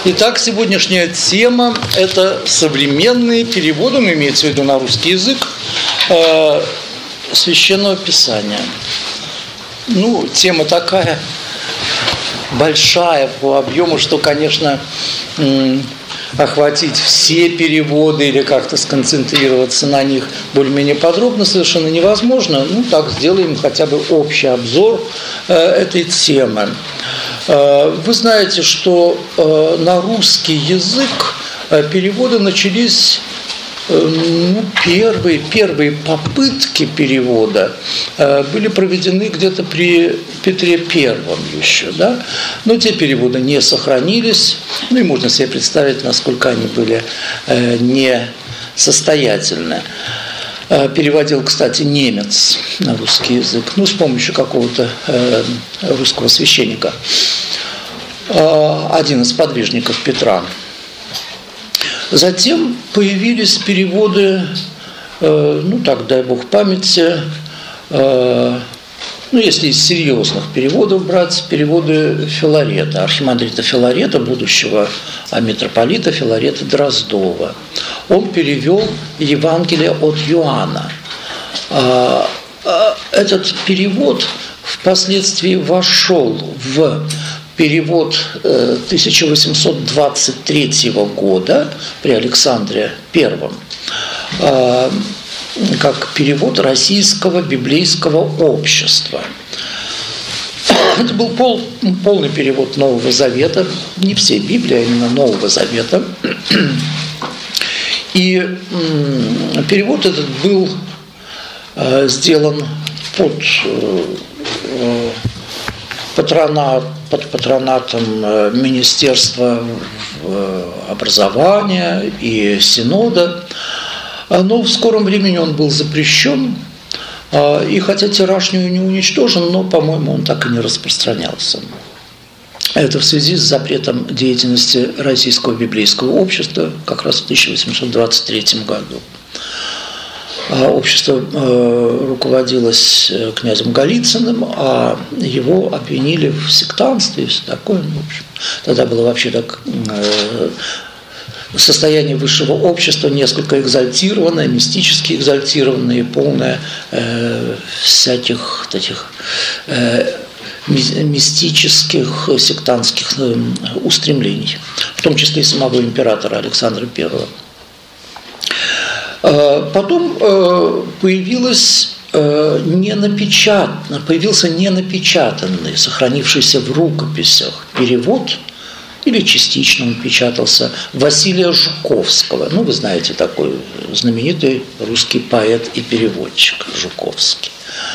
Итак, сегодняшняя тема – это современные переводы, имеется в виду на русский язык, Священного Писания. Тема такая большая по объему, что, конечно, охватить все переводы или как-то сконцентрироваться на них более-менее подробно совершенно невозможно. Так сделаем хотя бы общий обзор этой темы. Вы знаете, что на русский язык переводы начались, первые попытки перевода были проведены где-то при Петре Первом еще, да? Но те переводы не сохранились, и можно себе представить, насколько они были несостоятельны. Переводил, кстати, немец на русский язык, с помощью какого-то русского священника, один из подвижников Петра. Затем появились переводы, дай Бог памяти, если из серьезных переводов брать, переводы Филарета, архимандрита Филарета, будущего митрополита Филарета Дроздова. Он перевел Евангелие от Иоанна. Этот перевод впоследствии вошел в перевод 1823 года при Александре I как перевод Российского библейского общества. Это был полный перевод Нового Завета, не всей Библии, а именно Нового Завета. И перевод этот был сделан под патронатом Министерства образования и Синода. Но в скором времени он был запрещен, и хотя тираж не уничтожен, но, по-моему, он так и не распространялся. Это в связи с запретом деятельности Российского библейского общества как раз в 1823 году. Общество руководилось князем Голицыным, а его обвинили в сектантстве и все такое. Тогда было вообще так состояние высшего общества несколько экзальтированное, мистически экзальтированное и полное всяких таких мистических, сектантских устремлений, в том числе и самого императора Александра I. Потом появился ненапечатанный, сохранившийся в рукописях перевод, или частично он печатался, Василия Жуковского. Вы знаете, такой знаменитый русский поэт и переводчик Жуковский.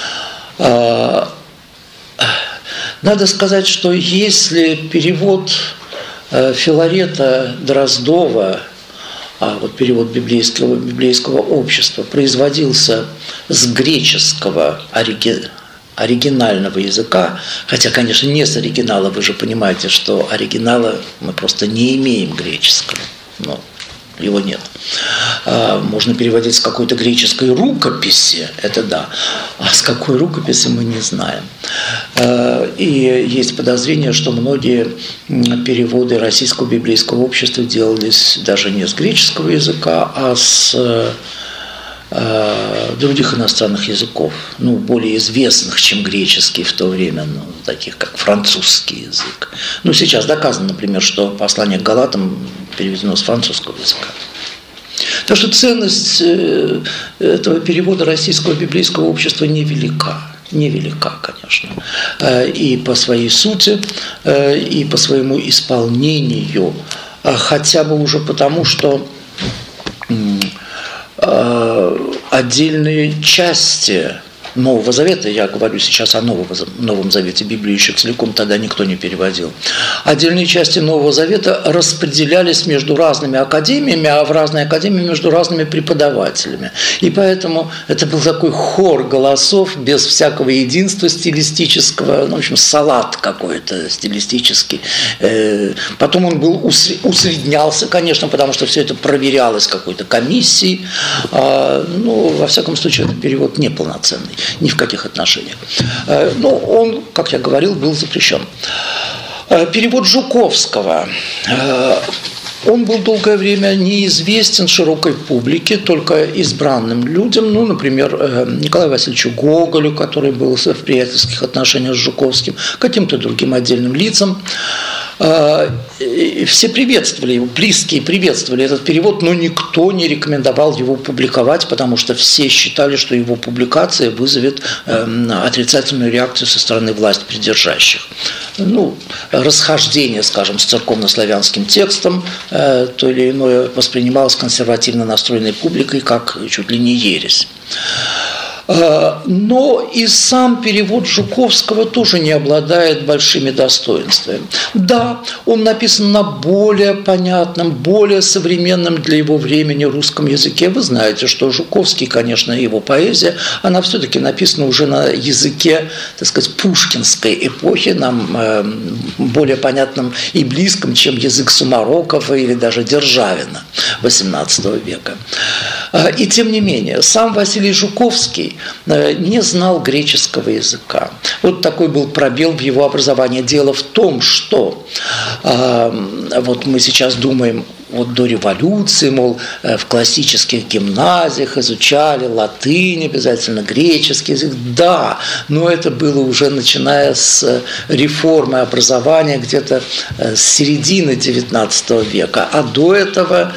Надо сказать, что если перевод Филарета Дроздова, перевод библейского общества, производился с греческого оригинального языка, хотя, конечно, не с оригинала, вы же понимаете, что оригинала мы просто не имеем греческого, его нет. Можно переводить с какой-то греческой рукописи, это да, а с какой рукописи мы не знаем. И есть подозрение, что многие переводы Российского библейского общества делались даже не с греческого языка, а с других иностранных языков, более известных, чем греческий в то время, таких как французский язык. Сейчас доказано, например, что послание к Галатам переведено с французского языка. Так что ценность этого перевода Российского библейского общества невелика, конечно, и по своей сути, и по своему исполнению, хотя бы уже потому, что отдельные части Нового Завета, я говорю сейчас о Новом Завете, Библию еще целиком тогда никто не переводил, отдельные части Нового Завета распределялись между разными академиями, а в разные академии между разными преподавателями. И поэтому это был такой хор голосов без всякого единства стилистического, в общем, салат какой-то стилистический. Потом он был усреднялся, конечно, потому что все это проверялось какой-то комиссией. Во всяком случае, этот перевод неполноценный. Ни в каких отношениях. Но он, как я говорил, был запрещен. Перевод Жуковского. Он был долгое время неизвестен широкой публике, только избранным людям, ну, например, Николаю Васильевичу Гоголю, который был в приятельских отношениях с Жуковским, каким-то другим отдельным лицам. Все приветствовали его, близкие приветствовали этот перевод, но никто не рекомендовал его публиковать, потому что все считали, что его публикация вызовет отрицательную реакцию со стороны власть придержащих. Ну, расхождение, скажем, с церковно-славянским текстом, то или иное воспринималось консервативно настроенной публикой как чуть ли не ересь. Но и сам перевод Жуковского тоже не обладает большими достоинствами. Да, он написан на более понятном, более современном для его времени русском языке. Вы знаете, что Жуковский, конечно, его поэзия, она все-таки написана уже на языке, так сказать, пушкинской эпохи, нам более понятным и близким, чем язык Сумарокова или даже Державина XVIII века. И тем не менее, сам Василий Жуковский не знал греческого языка. Вот такой был пробел в его образовании. Дело в том, что вот мы сейчас думаем, вот до революции, мол, в классических гимназиях изучали латынь, обязательно греческий язык. Да, но это было уже начиная с реформы образования где-то с середины XIX века. А до этого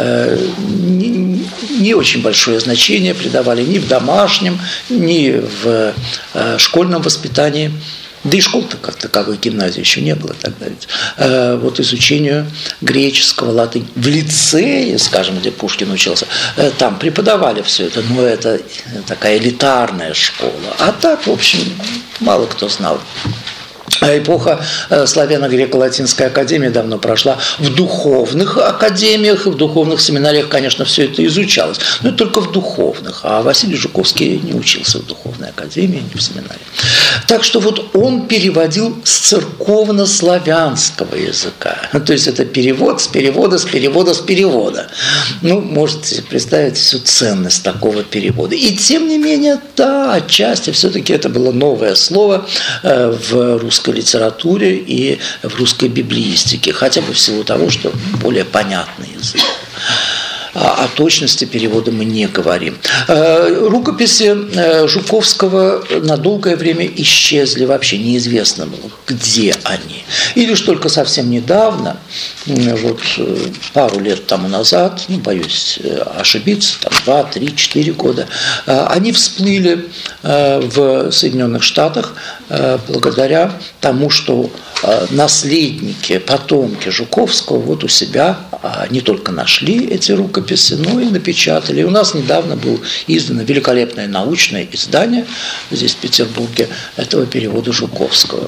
не очень большое значение придавали ни в домашнем, ни в школьном воспитании. Да и школ-то как таковой, гимназии еще не было тогда ведь. Вот изучению греческого, латынь. В лицее, скажем, где Пушкин учился, там преподавали все это, но это такая элитарная школа. А так, в общем, мало кто знал. Эпоха славяно-греко-латинской академии давно прошла. В духовных академиях, в духовных семинариях, конечно, все это изучалось, но только в духовных. А Василий Жуковский не учился в духовной академии, не в семинарии. Так что вот он переводил с церковно-славянского языка. То есть это перевод с перевода, с перевода, с перевода. Ну, можете представить всю ценность такого перевода. И тем не менее, да, отчасти все-таки это было новое слово в русской литературе и в русской библеистике, хотя бы в силу того, что более понятный язык. О точности перевода мы не говорим. Рукописи Жуковского на долгое время исчезли, вообще неизвестно было, где они. И лишь только совсем недавно, вот пару лет тому назад, боюсь ошибиться, там 2, 3, 4 года, они всплыли в Соединенных Штатах благодаря тому, что наследники, потомки Жуковского вот у себя не только нашли эти рукописи, но и напечатали. И у нас недавно было издано великолепное научное издание здесь, в Петербурге, этого перевода Жуковского.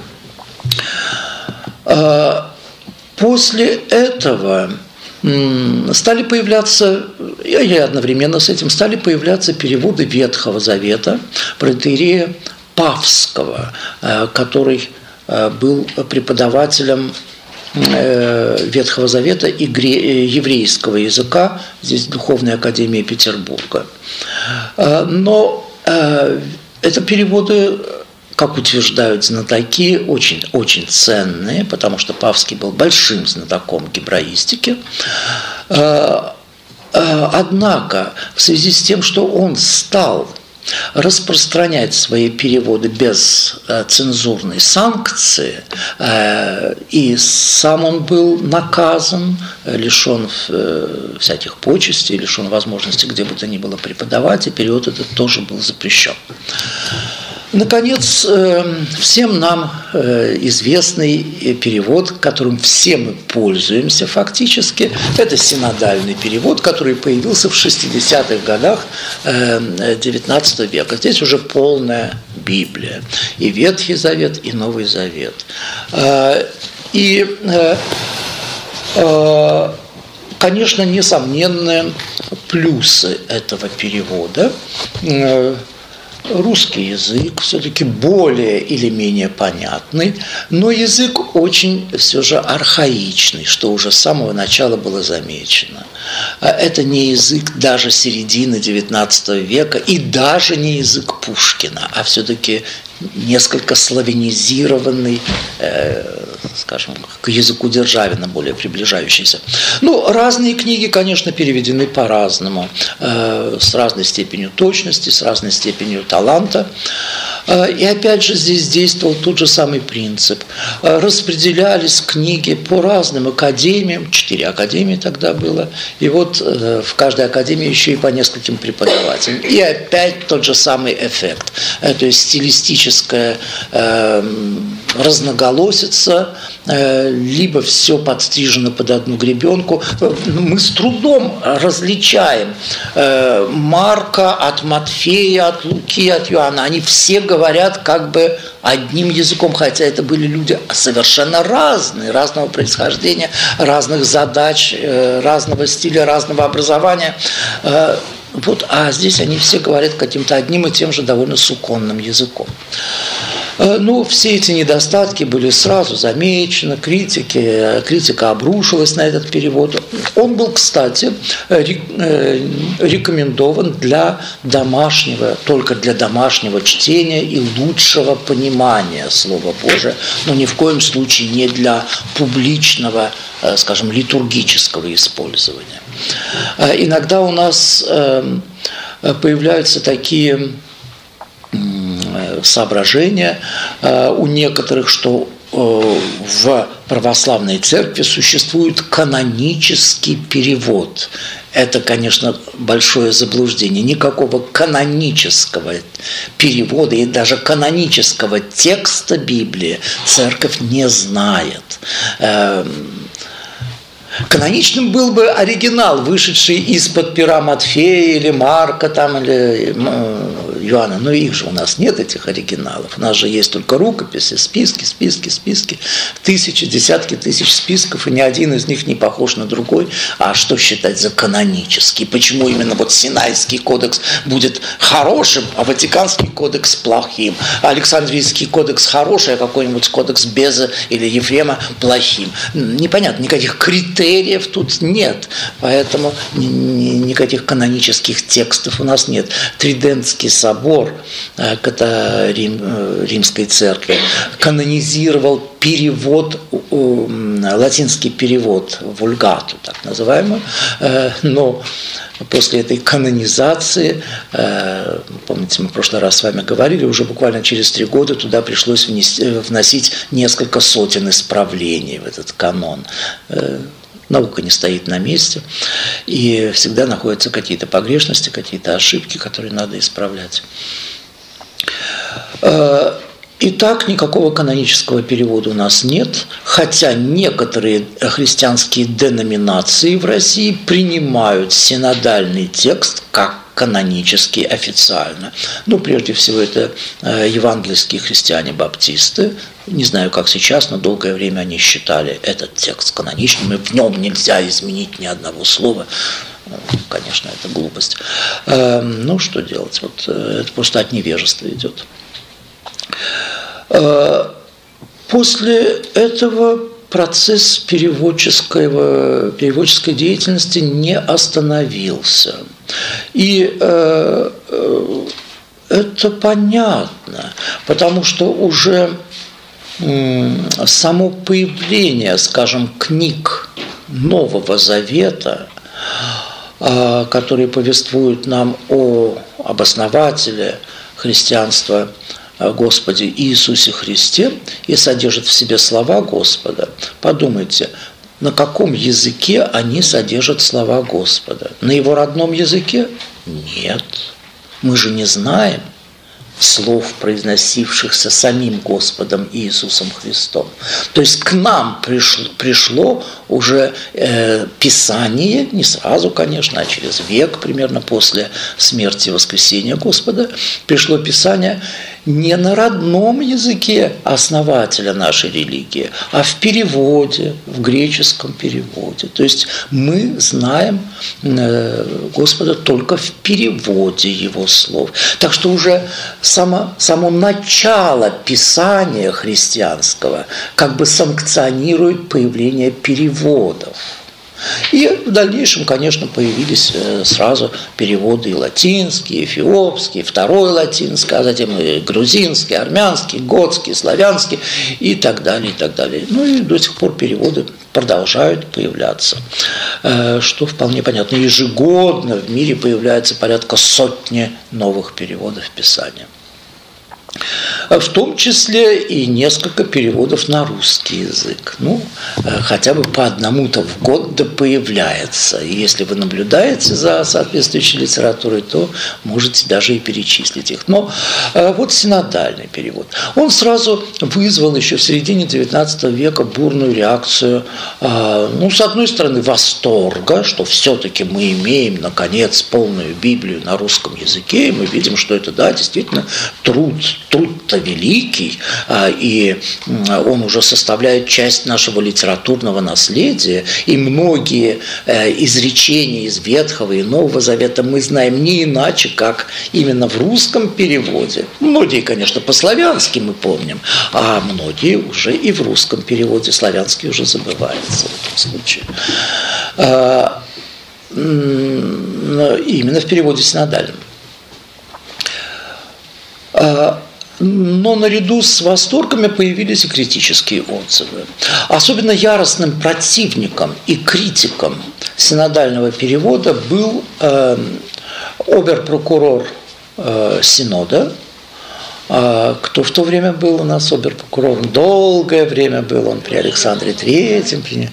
После этого стали появляться, и одновременно с этим стали появляться переводы Ветхого Завета протоиерея Павского, который был преподавателем Ветхого Завета и еврейского языка здесь в Духовной академии Петербурга. Но это переводы, как утверждают знатоки, очень ценные, потому что Павский был большим знатоком гебраистики. Однако в связи с тем, что он стал распространять свои переводы без цензурной санкции, и сам он был наказан, лишен всяких почестей, лишен возможности где бы то ни было преподавать, и перевод этот тоже был запрещен. Наконец, всем нам известный перевод, которым все мы пользуемся фактически, это синодальный перевод, который появился в 60-х годах XIX века. Здесь уже полная Библия, и Ветхий Завет, и Новый Завет. И, конечно, несомненные плюсы этого перевода. Русский язык все-таки более или менее понятный, но язык очень все же архаичный, что уже с самого начала было замечено. Это не язык даже середины XIX века и даже не язык Пушкина, а все-таки несколько славянизированный, скажем, к языку Державина более приближающийся. Ну, разные книги, конечно, переведены по-разному, с разной степенью точности, с разной степенью таланта. И опять же здесь действовал тот же самый принцип. Распределялись книги по разным академиям, 4 академии тогда было, и вот в каждой академии еще и по нескольким преподавателям. И опять тот же самый эффект. То есть стилистическая разноголосица, либо все подстрижено под одну гребенку. Мы с трудом различаем Марка от Матфея, от Луки, от Иоанна. Они все говорят как бы одним языком, хотя это были люди совершенно разные, разного происхождения, разных задач, разного стиля, разного образования. Вот, а здесь они все говорят каким-то одним и тем же довольно суконным языком. Ну, все эти недостатки были сразу замечены, критика обрушилась на этот перевод. Он был, кстати, рекомендован только для домашнего чтения и лучшего понимания Слова Божия, но ни в коем случае не для публичного, скажем, литургического использования. Иногда у нас появляются такие соображения у некоторых, что в православной церкви существует канонический перевод. Это, конечно, большое заблуждение. Никакого канонического перевода и даже канонического текста Библии церковь не знает. Каноничным был бы оригинал, вышедший из-под пера Матфея или Марка там, или Иоанна. Но их же у нас нет, этих оригиналов. У нас же есть только рукописи, списки, тысячи, десятки тысяч списков, и ни один из них не похож на другой. А что считать за канонический? Почему именно вот Синайский кодекс будет хорошим, а Ватиканский кодекс плохим? А Александрийский кодекс хороший, а какой-нибудь кодекс Беза или Ефрема плохим? Непонятно, никаких критериев тут нет, поэтому никаких канонических текстов у нас нет. Тридентский собор Римской церкви канонизировал перевод, латинский перевод, вульгату, так называемую, но после этой канонизации, помните, мы в прошлый раз с вами говорили, уже буквально через 3 года туда пришлось вносить несколько сотен исправлений в этот канон. Наука не стоит на месте, и всегда находятся какие-то погрешности, какие-то ошибки, которые надо исправлять. Итак, никакого канонического перевода у нас нет, хотя некоторые христианские деноминации в России принимают синодальный текст как канонический официально. Ну, прежде всего, это евангельские христиане-баптисты. Не знаю, как сейчас, но долгое время они считали этот текст каноничным, и в нем нельзя изменить ни одного слова. Конечно, это глупость. Ну, что делать? Вот это просто от невежества идет. После этого процесс переводческой деятельности не остановился. И это понятно, потому что уже само появление, скажем, книг Нового Завета, которые повествуют нам об основателе христианства Господе Иисусе Христе и содержат в себе слова Господа. Подумайте, на каком языке они содержат слова Господа? На его родном языке? Нет. Мы же не знаем слов, произносившихся самим Господом Иисусом Христом. То есть к нам пришло уже Писание, не сразу, конечно, а через век, примерно после смерти и воскресения Господа, пришло Писание не на родном языке основателя нашей религии, а в переводе, в греческом переводе. То есть мы знаем Господа только в переводе Его слов. Так что уже само начало Писания христианского как бы санкционирует появление переводов. И в дальнейшем, конечно, появились сразу переводы и латинские, эфиопские, второй латинский, а затем и грузинский, армянский, готский, славянский и так далее, и так далее. Ну и до сих пор переводы продолжают появляться, что вполне понятно. Ежегодно в мире появляется порядка сотни новых переводов Писания. В том числе и несколько переводов на русский язык. Ну, хотя бы по одному-то в год да появляется. И если вы наблюдаете за соответствующей литературой, то можете даже и перечислить их. Но вот синодальный перевод. Он сразу вызвал еще в середине XIX века бурную реакцию, ну, с одной стороны, восторга, что все-таки мы имеем, наконец, полную Библию на русском языке, и мы видим, что это, да, действительно труд-то великий, и он уже составляет часть нашего литературного наследия, и многие изречения из Ветхого и Нового Завета мы знаем не иначе, как именно в русском переводе. Многие, конечно, по-славянски мы помним, а многие уже и в русском переводе. Славянский уже забывается в этом случае. Именно в переводе синодальном. Но наряду с восторгами появились и критические отзывы. Особенно яростным противником и критиком синодального перевода был обер-прокурор Синода. Кто в то время был у нас обер-прокурором? Долгое время был он при Александре Третьем.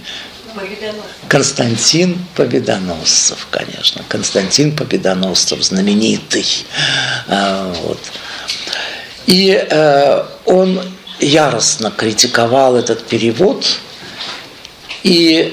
Константин Победоносцев, конечно. Константин Победоносцев, знаменитый. Вот. И он яростно критиковал этот перевод и,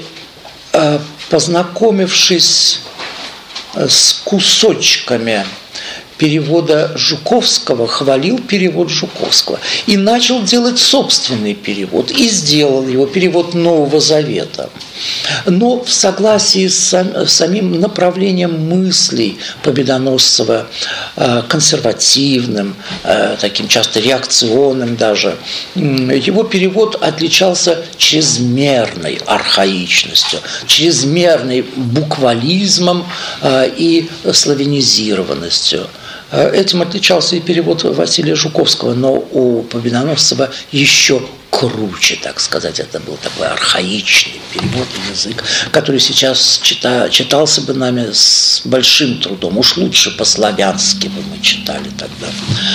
познакомившись с кусочками перевода Жуковского, хвалил перевод Жуковского и начал делать собственный перевод, и сделал его, перевод Нового Завета. Но в согласии с самим направлением мыслей Победоносцева, консервативным, таким часто реакционным даже, его перевод отличался чрезмерной архаичностью, чрезмерным буквализмом и славянизированностью. Этим отличался и перевод Василия Жуковского, но у Победоносцева еще круче, так сказать. Это был такой архаичный перевод и язык, который сейчас читался бы нами с большим трудом. Уж лучше по-славянски бы мы читали тогда.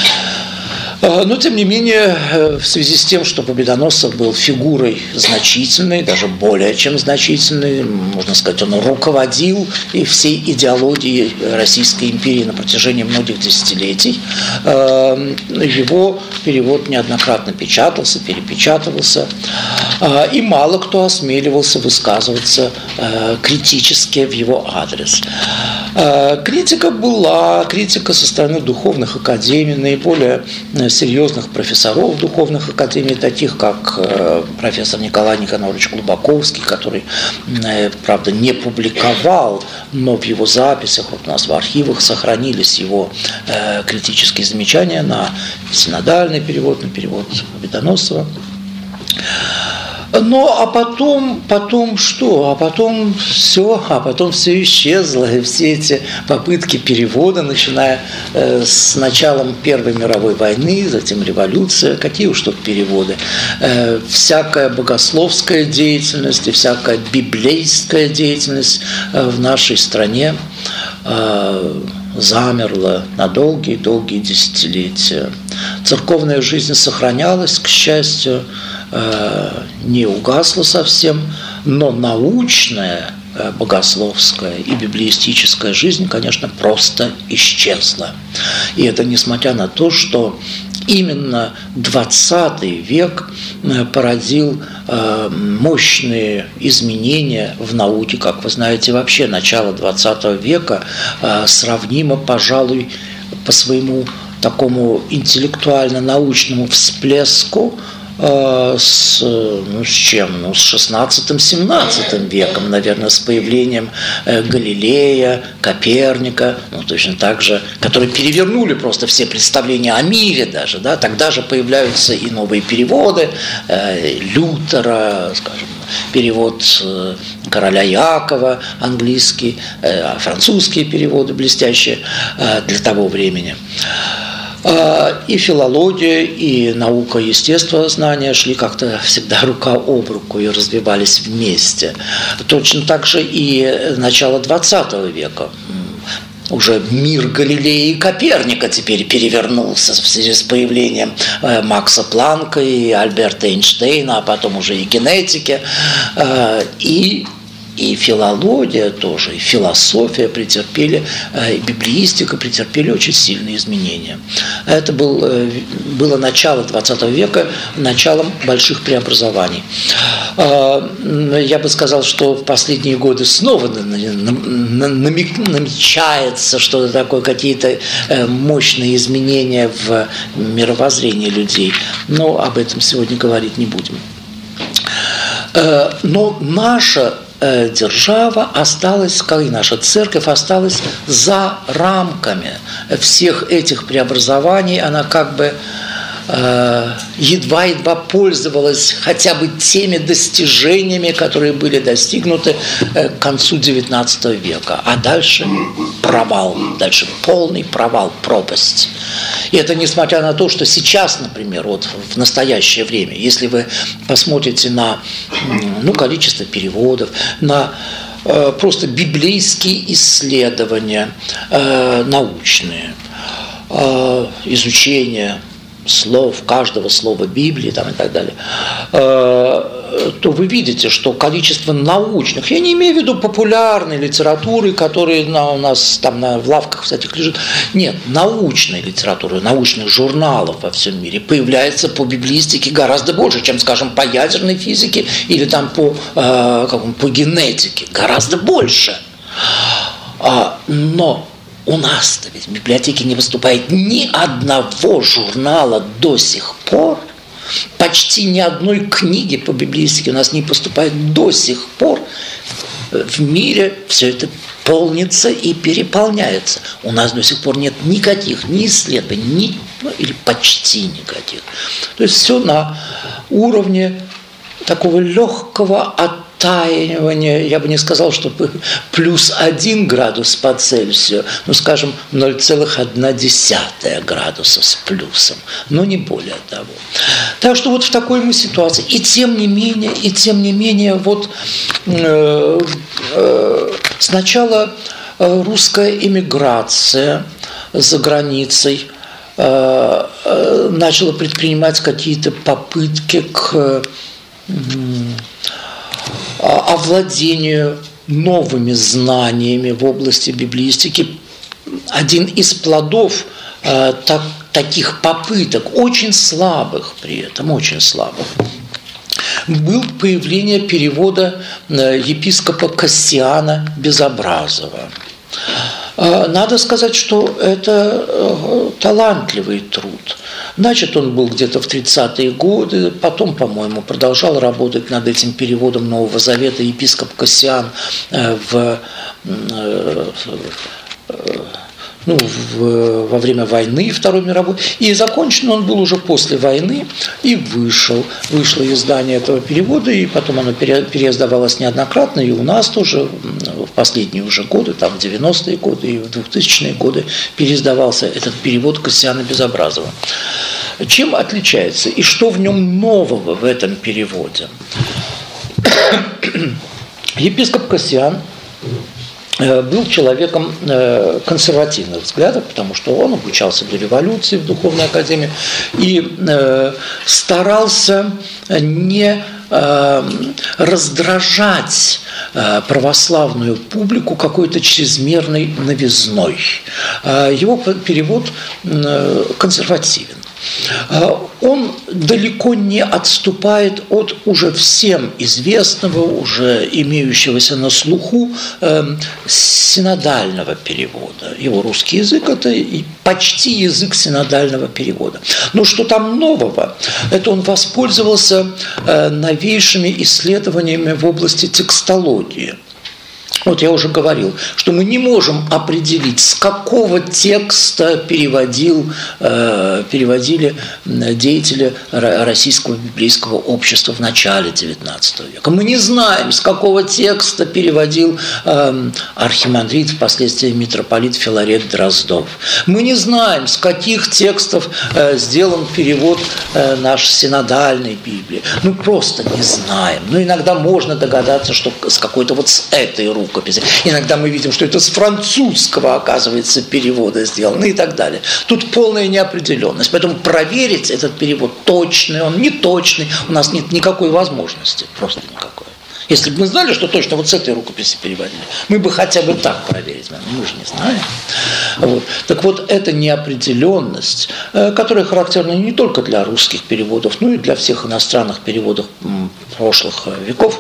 Но, тем не менее, в связи с тем, что Победоносцев был фигурой значительной, даже более чем значительной, можно сказать, он руководил и всей идеологией Российской империи на протяжении многих десятилетий, его перевод неоднократно печатался, перепечатывался, и мало кто осмеливался высказываться критически в его адрес. Критика была, критика со стороны духовных академий, наиболее серьезных профессоров духовных академий, таких как профессор Николай Никонорович Глубоковский, который, правда, не публиковал, но в его записях, вот у нас в архивах сохранились его критические замечания на синодальный перевод, на перевод Победоносцева. Ну, а потом что? А потом все исчезло, и все эти попытки перевода, начиная с началом Первой мировой войны, затем революция, какие уж тут переводы, всякая богословская деятельность и всякая библейская деятельность в нашей стране замерла на долгие-долгие десятилетия. Церковная жизнь сохранялась, к счастью, не угасла совсем, но научная, богословская и библеистическая жизнь, конечно, просто исчезла. И это несмотря на то, что именно XX век породил мощные изменения в науке. Как вы знаете, вообще начало XX века сравнимо, пожалуй, по своему такому интеллектуально-научному всплеску с чем? Ну, с XVI-XVII веком, наверное, с появлением Галилея, Коперника, ну, точно так же, которые перевернули просто все представления о мире даже, да, тогда же появляются и новые переводы Лютера, скажем, перевод короля Якова, английский, французские переводы блестящие для того времени. И филология, и наука естествознания шли как-то всегда рука об руку и развивались вместе. Точно так же и начало XX века. Уже мир Галилея и Коперника теперь перевернулся в связи с появлением Макса Планка и Альберта Эйнштейна, а потом уже и генетики, и филология тоже, и философия претерпели, и библеистика претерпели очень сильные изменения. Это было начало XX века, началом больших преобразований. Я бы сказал, что в последние годы снова намечается что-то такое, какие-то мощные изменения в мировоззрении людей. Но об этом сегодня говорить не будем. Но наша держава осталась, как и наша церковь, осталась за рамками всех этих преобразований. Она как бы едва-едва пользовалась хотя бы теми достижениями, которые были достигнуты к концу XIX века. А дальше провал, дальше полный провал, пропасть. И это несмотря на то, что сейчас, например, вот в настоящее время, если вы посмотрите на количество переводов, на просто библейские исследования научные, изучение слов, каждого слова Библии там, и так далее, то вы видите, что количество научных, я не имею в виду популярной литературы, которая у нас там в лавках всяких лежит, нет, научной литературы, научных журналов во всем мире появляется по библистике гораздо больше, чем, скажем, по ядерной физике или там по генетике, гораздо больше. Но у нас-то ведь в библиотеке не выступает ни одного журнала до сих пор, почти ни одной книги по библистике у нас не поступает до сих пор. В мире все это полнится и переполняется. У нас до сих пор нет никаких ни исследований, или почти никаких. То есть все на уровне такого легкого оттаивания, я бы не сказал, что плюс 1 градус по Цельсию, скажем, 0,1 градуса с плюсом, но не более того. Так что вот в такой мы ситуации. И тем не менее, вот сначала русская эмиграция за границей начала предпринимать какие-то попытки к овладению новыми знаниями в области библистики. Один из плодов таких попыток, очень слабых при этом, очень слабых, был появление перевода епископа Кассиана Безобразова. Надо сказать, что это талантливый труд. Значит, он был где-то в 30-е годы, потом, по-моему, продолжал работать над этим переводом Нового Завета епископ Кассиан во время войны Второй мировой. И закончен он был уже после войны, и вышло издание этого перевода, и потом оно переиздавалось неоднократно, и у нас тоже в последние уже годы, там в 90-е годы и в 2000-е годы переиздавался этот перевод Кассиана Безобразова. Чем отличается и что в нем нового в этом переводе? Епископ Кассиан был человеком консервативных взглядов, потому что он обучался до революции в Духовной академии и старался не раздражать православную публику какой-то чрезмерной новизной. Его перевод консервативен. Он далеко не отступает от уже всем известного, уже имеющегося на слуху синодального перевода. Его русский язык – это почти язык синодального перевода. Но что там нового? Это он воспользовался новейшими исследованиями в области текстологии. Вот я уже говорил, что мы не можем определить, с какого текста переводили деятели Российского библейского общества в начале XIX века. Мы не знаем, с какого текста переводил архимандрит, впоследствии митрополит Филарет Дроздов. Мы не знаем, с каких текстов сделан перевод нашей синодальной Библии. Ну, просто не знаем. Но иногда можно догадаться, что с какой-то вот с этой рукописи. Иногда мы видим, что это с французского, оказывается, перевода сделано и так далее. Тут полная неопределенность. Поэтому проверить этот перевод точный, он не точный, у нас нет никакой возможности, просто никакой. Если бы мы знали, что точно вот с этой рукописи переводили, мы бы хотя бы так проверить, мы же не знаем. Вот. Так вот, эта неопределенность, которая характерна не только для русских переводов, но и для всех иностранных переводов прошлых веков,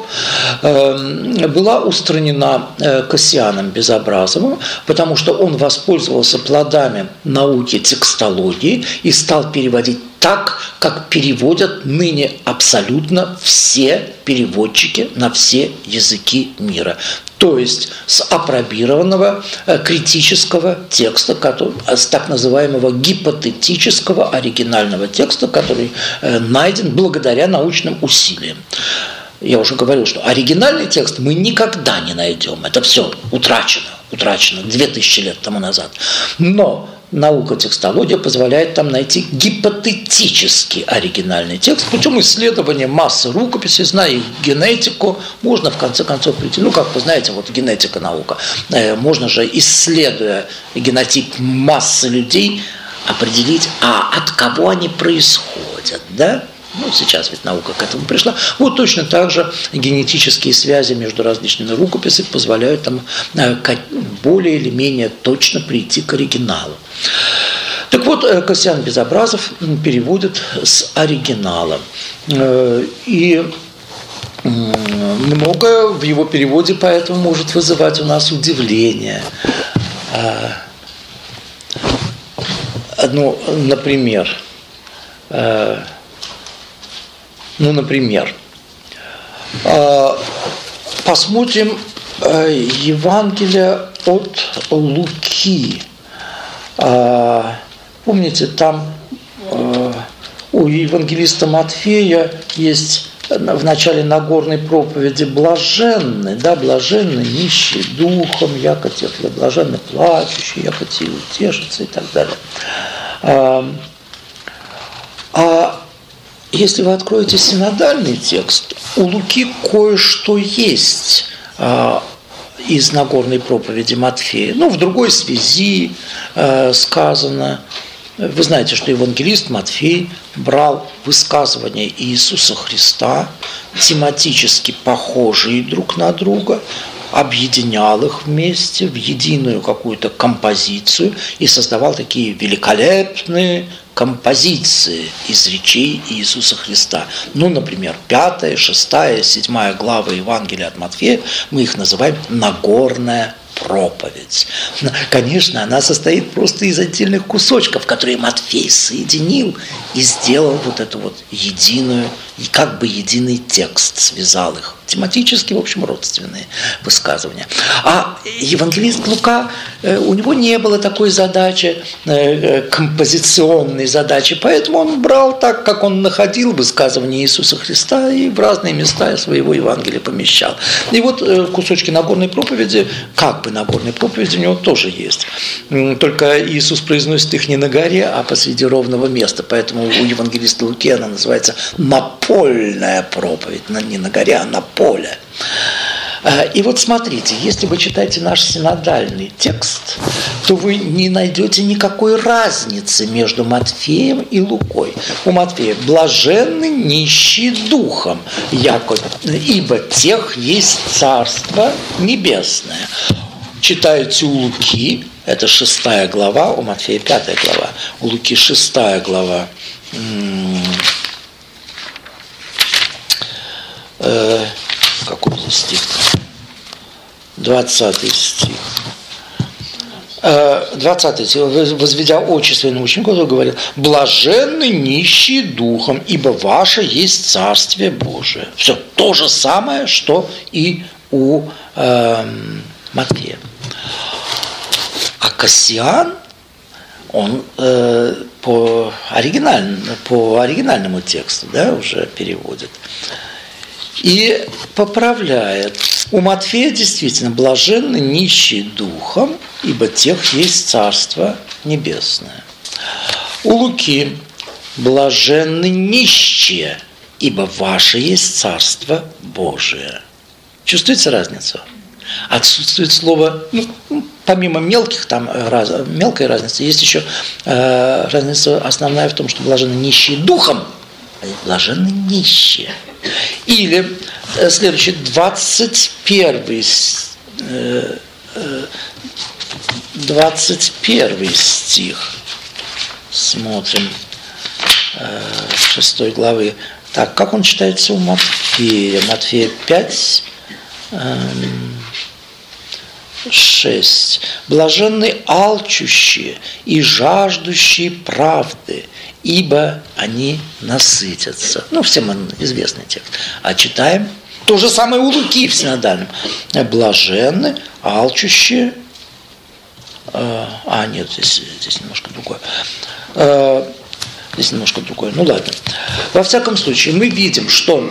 была устранена Кассианом Безобразовым, потому что он воспользовался плодами науки текстологии и стал переводить так, как переводят ныне абсолютно все переводчики на все языки мира. То есть с апробированного критического текста, с так называемого гипотетического оригинального текста, который найден благодаря научным усилиям. Я уже говорил, что оригинальный текст мы никогда не найдем. Это все утрачено 2000 лет тому назад. Но наука текстология позволяет там найти гипотетический оригинальный текст. Путем исследования массы рукописей, зная их генетику, можно в конце концов прийти. Ну, как вы знаете, вот генетика наука. Можно же, исследуя генотип массы людей, определить, от кого они происходят, да? Ну, сейчас ведь наука к этому пришла. Вот точно так же генетические связи между различными рукописями позволяют там более или менее точно прийти к оригиналу. Так вот, Кассиан Безобразов переводит с оригинала. И многое в его переводе поэтому может вызывать у нас удивление. Например, посмотрим Евангелие от Луки. Помните, там у евангелиста Матфея есть в начале Нагорной проповеди блаженны, блаженны нищие духом, яко теплые, блаженны плачущие, яко те утешатся и так далее. Если вы откроете синодальный текст, у Луки кое-что есть из Нагорной проповеди Матфея. В другой связи сказано. Вы знаете, что евангелист Матфей брал высказывания Иисуса Христа, тематически похожие друг на друга, объединял их вместе в единую какую-то композицию и создавал такие великолепные композиции из речей Иисуса Христа. Например, 5, 6, 7 главы Евангелия от Матфея, мы их называем «Нагорная проповедь». Конечно, она состоит просто из отдельных кусочков, которые Матфей соединил и сделал вот эту вот единую, как бы единый текст, связал их. Тематически, в общем, родственные высказывания. А евангелист Лука, у него не было такой задачи, композиционной задачи, поэтому он брал так, как он находил высказывания Иисуса Христа и в разные места своего Евангелия помещал. И вот кусочки Нагорной проповеди, как бы Нагорной проповеди у него тоже есть. Только Иисус произносит их не на горе, а посреди ровного места, поэтому у евангелиста Луки она называется «напольная проповедь», не на горе, а на поле. И вот смотрите, если вы читаете наш синодальный текст, то вы не найдете никакой разницы между Матфеем и Лукой. У Матфея «блаженны нищие духом, ибо тех есть Царство Небесное». Читаете у Луки, это 6 глава, у Матфея 5 глава, у Луки 6 глава, какой здесь стих? 20 стих. 20 стих. «Возведя очи своим ученикам, он говорил: блаженны нищие духом, ибо ваше есть Царствие Божие». Все то же самое, что и у Матфея. А Кассиан, он по оригинальному тексту, да, уже переводит и поправляет. У Матфея действительно блаженны нищие духом, ибо тех есть Царство Небесное. У Луки блаженны нищие, ибо ваше есть Царство Божие. Чувствуете разницу? Отсутствует слово, помимо мелких, мелкой разницы, есть еще разница основная в том, что блаженны нищие духом, а блаженны нищие. Или следующий, 21 стих. Смотрим, 6 главы. Так, как он читается у Матфея? Матфея 5, 6. Блаженны алчущие и жаждущие правды, ибо они насытятся. Всем известный текст. А читаем то же самое у Луки в синодальном. Блаженны алчущие. Нет, здесь немножко другое. Здесь немножко другое. Ладно. Во всяком случае, мы видим, что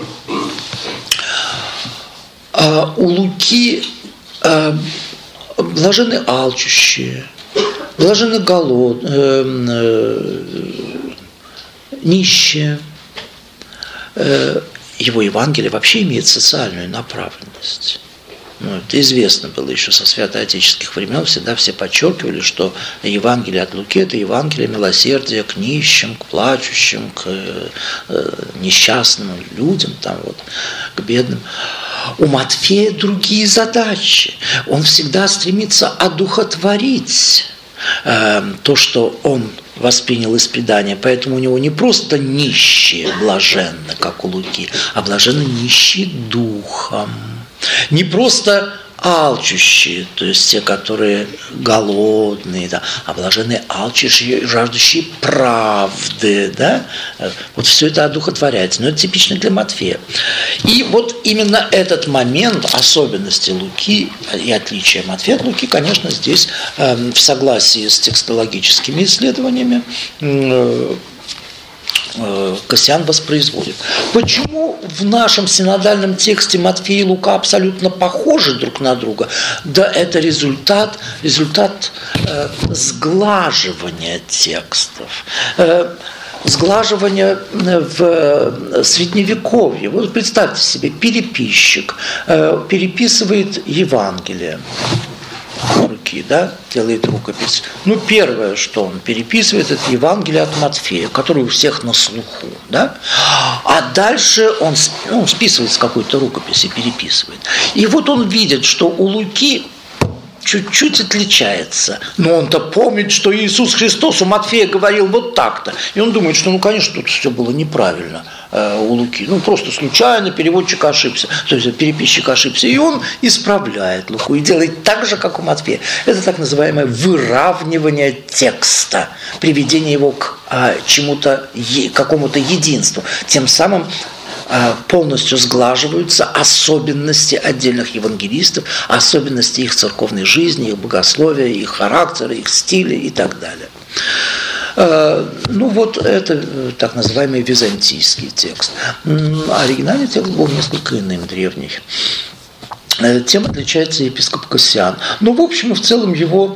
у Луки блаженны алчущие, блаженны нищие. Его Евангелие вообще имеет социальную направленность. Это известно было еще со святоотеческих времен, всегда все подчеркивали, что Евангелие от Луки – это Евангелие милосердия к нищим, к плачущим, к несчастным людям, к бедным. У Матфея другие задачи. Он всегда стремится одухотворить то, что он воспринял из предания. Поэтому у него не просто нищие блаженны, как у Луки, а блаженны нищие духом. Не просто алчущие, то есть те, которые голодные, а блаженные алчущие, жаждущие правды. Да? Все это одухотворяется. Но это типично для Матфея. И именно этот момент особенности Луки и отличия Матфея от Луки, конечно, здесь в согласии с текстологическими исследованиями Кассиан воспроизводит. Почему в нашем синодальном тексте Матфей и Лука абсолютно похожи друг на друга? Да, это результат сглаживания текстов. Сглаживание в Средневековье. Представьте себе, переписчик переписывает Евангелие. Руки, делает рукопись. Первое, что он переписывает, это Евангелие от Матфея, которое у всех на слуху, а дальше он списывает с какой-то рукописи, переписывает. И он видит, что у Луки чуть-чуть отличается, но он-то помнит, что Иисус Христос у Матфея говорил вот так-то, и он думает, что, конечно, тут все было неправильно у Луки, просто случайно переводчик ошибся, то есть переписчик ошибся, и он исправляет Луку и делает так же, как у Матфея. Это так называемое выравнивание текста, приведение его к чему-то, какому-то единству, тем самым полностью сглаживаются особенности отдельных евангелистов, особенности их церковной жизни, их богословия, их характера, их стиля и так далее. Это так называемый византийский текст. Оригинальный текст был несколько иным, древний. Тем отличается епископ Кассиан. В общем и в целом его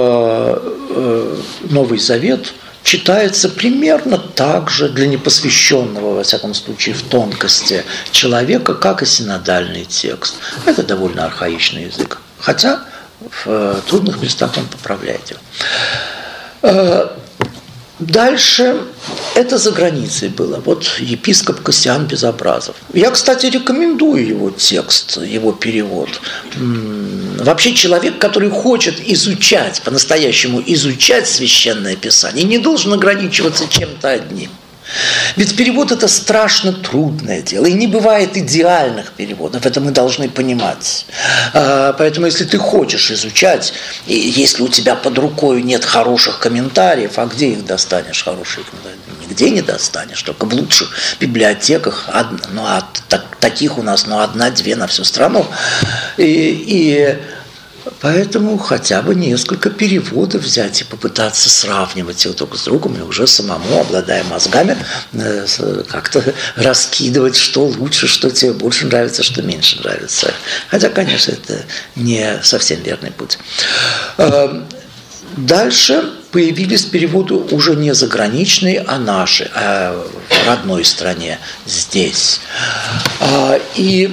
Новый Завет читается примерно так же для непосвященного, во всяком случае, в тонкости человека, как и синодальный текст. Это довольно архаичный язык, хотя в трудных местах он поправляет его. Дальше это за границей было. Епископ Кассиан Безобразов. Я, кстати, рекомендую его текст, его перевод. Вообще человек, который хочет изучать, по-настоящему изучать Священное Писание, не должен ограничиваться чем-то одним. Ведь перевод – это страшно трудное дело, и не бывает идеальных переводов, это мы должны понимать. Поэтому, если ты хочешь изучать, и если у тебя под рукой нет хороших комментариев, а где их достанешь, хорошие комментарии? Нигде не достанешь, только в лучших библиотеках, таких у нас, одна-две на всю страну. И поэтому хотя бы несколько переводов взять и попытаться сравнивать их друг с другом, и уже самому, обладая мозгами, как-то раскидывать, что лучше, что тебе больше нравится, что меньше нравится. Хотя, конечно, это не совсем верный путь. Дальше появились переводы уже не заграничные, а наши, в родной стране, здесь. И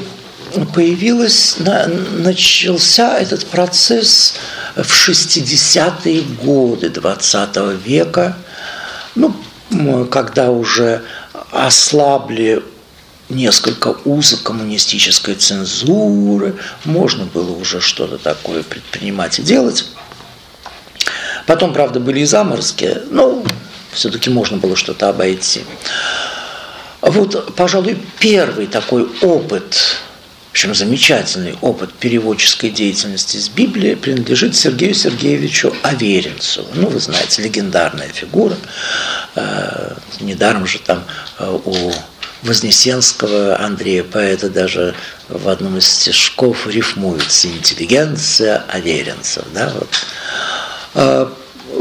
начался этот процесс в 60-е годы XX века, когда уже ослабли несколько узы коммунистической цензуры, можно было уже что-то такое предпринимать и делать. Потом, правда, были и заморозки, но все-таки можно было что-то обойти. Вот, пожалуй, первый такой опыт, причем замечательный опыт переводческой деятельности из Библии принадлежит Сергею Сергеевичу Аверинцеву. Вы знаете, легендарная фигура. Недаром же там у Вознесенского Андрея поэта даже в одном из стишков рифмуется «интеллигенция Аверинцев». Да, вот.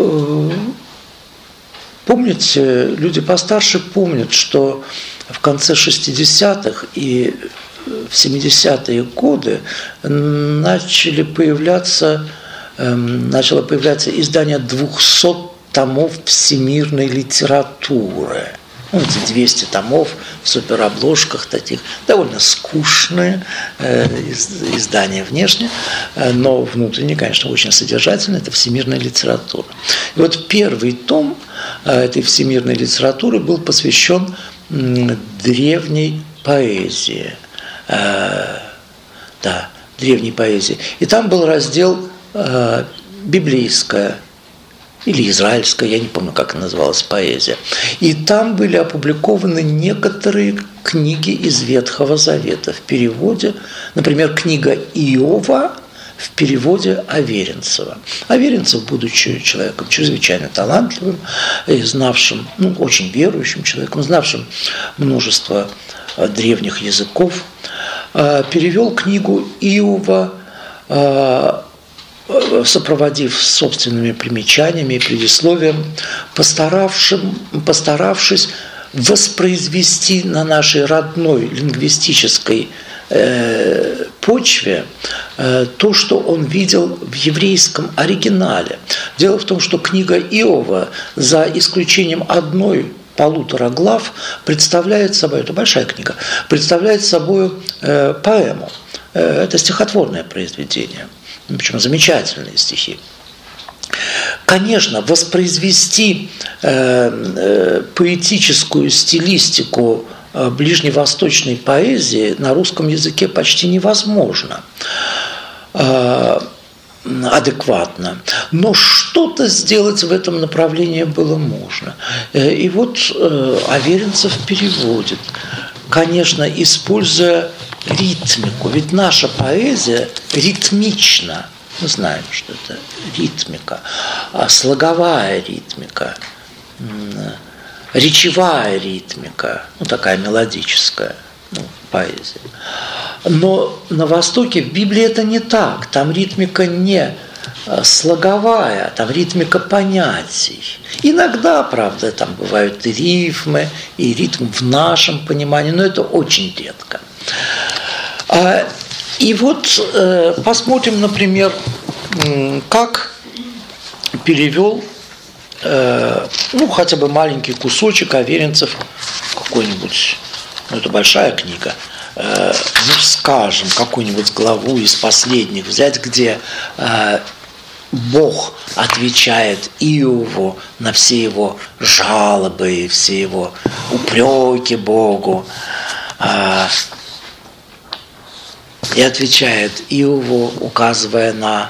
Помните, люди постарше помнят, что в конце 60-х и в 70-е годы начало появляться издание 200 томов всемирной литературы. Эти 200 томов в суперобложках таких, довольно скучные издания внешне, но внутренне, конечно, очень содержательные, это всемирная литература. И вот первый том этой всемирной литературы был посвящен древней поэзии. Древней поэзии. И там был раздел библейская или израильская, я не помню, как она называлась, поэзия. И там были опубликованы некоторые книги из Ветхого Завета в переводе, например, книга Иова в переводе Аверинцева. Аверинцев, будучи человеком чрезвычайно талантливым и знавшим, очень верующим человеком, знавшим множество древних языков, перевел книгу Иова, сопроводив собственными примечаниями и предисловием, постаравшись воспроизвести на нашей родной лингвистической почве то, что он видел в еврейском оригинале. Дело в том, что книга Иова, за исключением полутора глав, представляет собой, это большая книга, представляет собой поэму. Это стихотворное произведение. Причем замечательные стихи. Конечно, воспроизвести поэтическую стилистику ближневосточной поэзии на русском языке почти невозможно адекватно. Но что-то сделать в этом направлении было можно. И вот Аверинцев переводит, конечно, используя ритмику. Ведь наша поэзия ритмична. Мы знаем, что это ритмика, слоговая ритмика, речевая ритмика, такая мелодическая поэзия. Но на Востоке в Библии это не так. Там ритмика не слоговая, там ритмика понятий. Иногда, правда, там бывают и рифмы, и ритм в нашем понимании, но это очень редко. И вот посмотрим, например, как перевел хотя бы маленький кусочек Аверинцев какой-нибудь, это большая книга, скажем, какую-нибудь главу из последних взять, где Бог отвечает Иову на все его жалобы и все его упреки Богу. И отвечает Иову, указывая на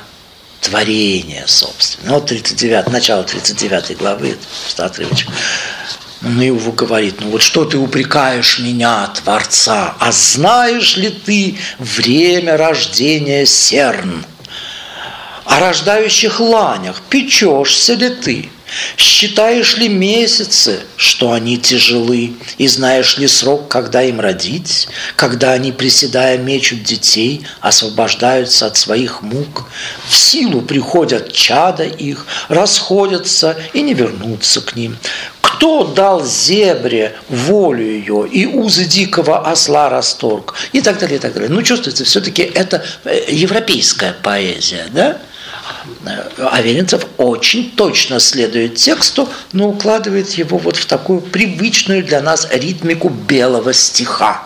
творение, собственно. Вот начало 39 главы, просто отрывочек. Иова говорит: ну вот что ты упрекаешь меня, Творца, а знаешь ли ты время рождения серн? О рождающих ланях печешься ли ты? Считаешь ли месяцы, что они тяжелы, и знаешь ли срок, когда им родить, когда они, приседая, мечут детей, освобождаются от своих мук, в силу приходят чада их, расходятся и не вернутся к ним? Кто дал зебре волю ее, и узы дикого осла расторг? И так далее, и так далее. Ну, чувствуется, все-таки это европейская поэзия, да? Аверинцев очень точно следует тексту, но укладывает его вот в такую привычную для нас ритмику белого стиха.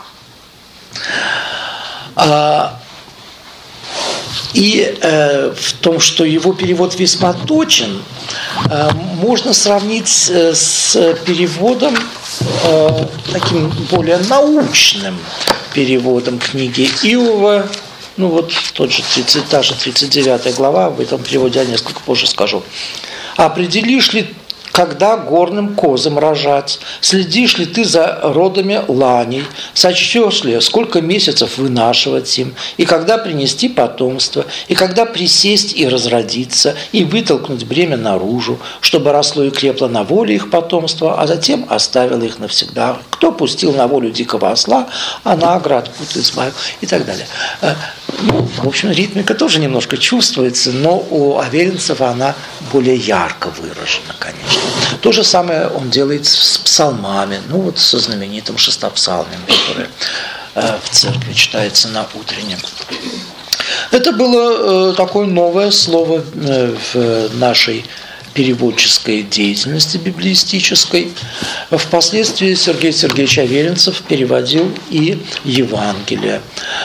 И в том, что его перевод весьма точен, можно сравнить с переводом, таким более научным переводом книги Иова. Ну вот та же 39 глава, в этом переводе я несколько позже скажу. «Определишь ли, когда горным козам рожать? Следишь ли ты за родами ланей? Сочтешь ли, сколько месяцев вынашивать им? И когда принести потомство? И когда присесть и разродиться? И вытолкнуть бремя наружу, чтобы росло и крепло на воле их потомства, а затем оставило их навсегда? Кто пустил на волю дикого осла, а на оград пут избавил?» И так далее. Ну, в общем, ритмика тоже немножко чувствуется, но у Аверинцева она более ярко выражена, конечно. То же самое он делает с псалмами, ну вот со знаменитым шестопсалмием, который в церкви читается на утреннем. Это было такое новое слово в нашей переводческой деятельности библеистической. Впоследствии Сергей Сергеевич Аверинцев переводил и Евангелие.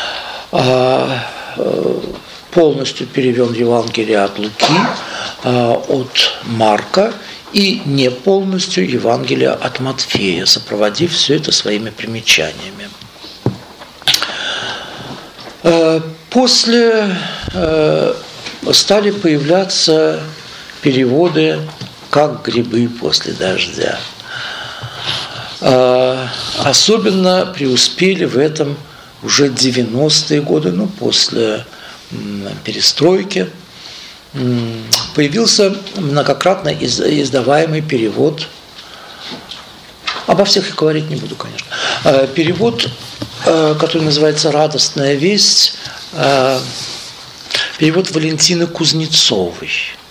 Полностью перевел Евангелие от Луки, от Марка, и не полностью Евангелие от Матфея, сопроводив все это своими примечаниями. После стали появляться переводы «как грибы после дождя». Особенно преуспели в этом уже 90-е годы, ну, после перестройки, появился многократно издаваемый перевод, обо всех и говорить не буду, конечно, перевод, который называется «Радостная весть», перевод Валентины Кузнецовой.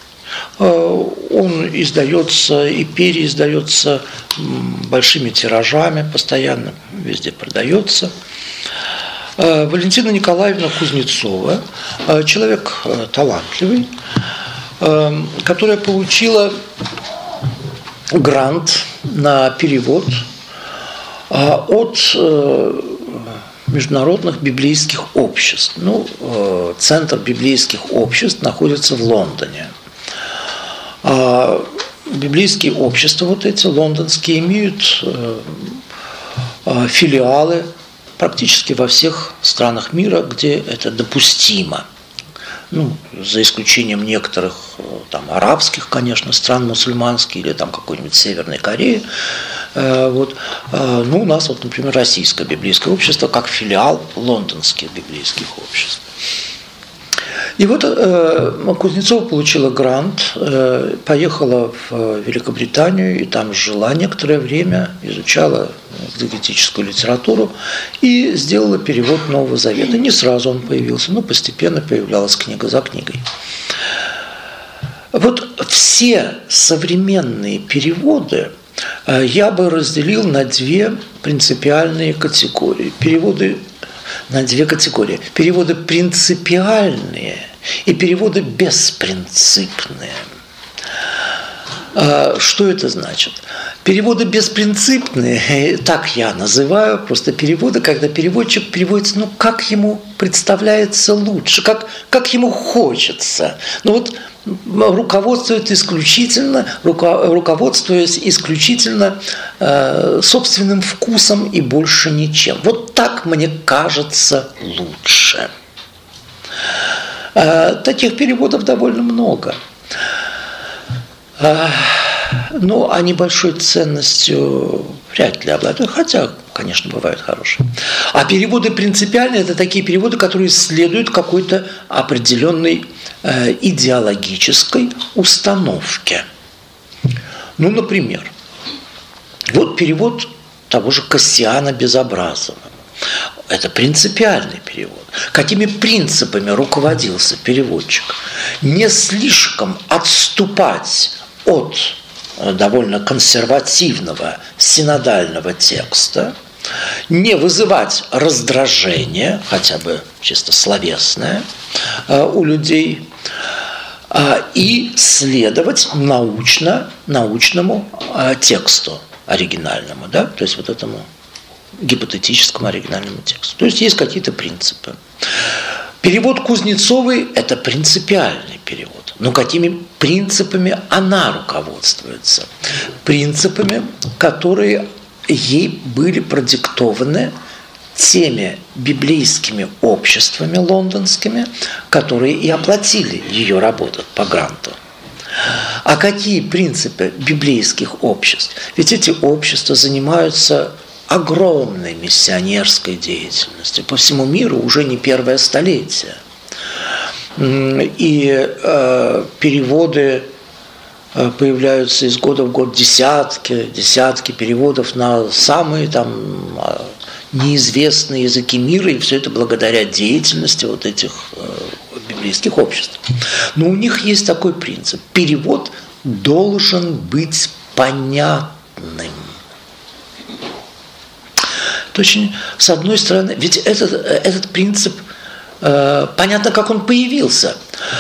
Он издается и переиздается большими тиражами, постоянно везде продается. Валентина Николаевна Кузнецова, человек талантливый, которая получила грант на перевод от международных библейских обществ. Ну, Центр библейских обществ находится в Лондоне. Библейские общества, вот эти лондонские, имеют филиалы практически во всех странах мира, где это допустимо. Ну, за исключением некоторых там, арабских, конечно, стран, мусульманских или там какой-нибудь Северной Кореи. Вот. Ну, у нас, вот, например, Российское библейское общество как филиал лондонских библейских обществ. И вот Кузнецова получила грант, поехала в Великобританию и там жила некоторое время, изучала экзегетическую литературу и сделала перевод Нового Завета. Не сразу он появился, но постепенно появлялась книга за книгой. Вот все современные переводы я бы разделил на две принципиальные категории. На две категории. Переводы принципиальные и переводы беспринципные. Что это значит? Переводы беспринципные, так я называю, просто переводы, когда переводчик переводится, ну, как ему представляется лучше, как ему хочется. Ну вот руководствуясь исключительно собственным вкусом и больше ничем. Вот так мне кажется лучше. Таких переводов довольно много. Ну, они большой ценностью вряд ли обладают, хотя, конечно, бывают хорошие. А переводы принципиальные – это такие переводы, которые следуют какой-то определенной идеологической установке. Ну, например, вот перевод того же Кассиана Безобразова. Это принципиальный перевод. Какими принципами руководился переводчик? Не слишком отступать от довольно консервативного синодального текста, не вызывать раздражение, хотя бы чисто словесное, у людей, и следовать научному тексту оригинальному, да? То есть вот этому гипотетическому оригинальному тексту. То есть есть какие-то принципы. Перевод Кузнецовой – это принципиальный перевод. Но какими принципами она руководствуется? Принципами, которые ей были продиктованы теми библейскими обществами лондонскими, которые и оплатили ее работу по гранту. А какие принципы библейских обществ? Ведь эти общества занимаются огромной миссионерской деятельностью по всему миру уже не первое столетие. И переводы появляются из года в год десятки переводов на самые там неизвестные языки мира, и все это благодаря деятельности вот этих библейских обществ. Но у них есть такой принцип. Перевод должен быть понятным. То очень, с одной стороны, ведь этот принцип, понятно, как он появился.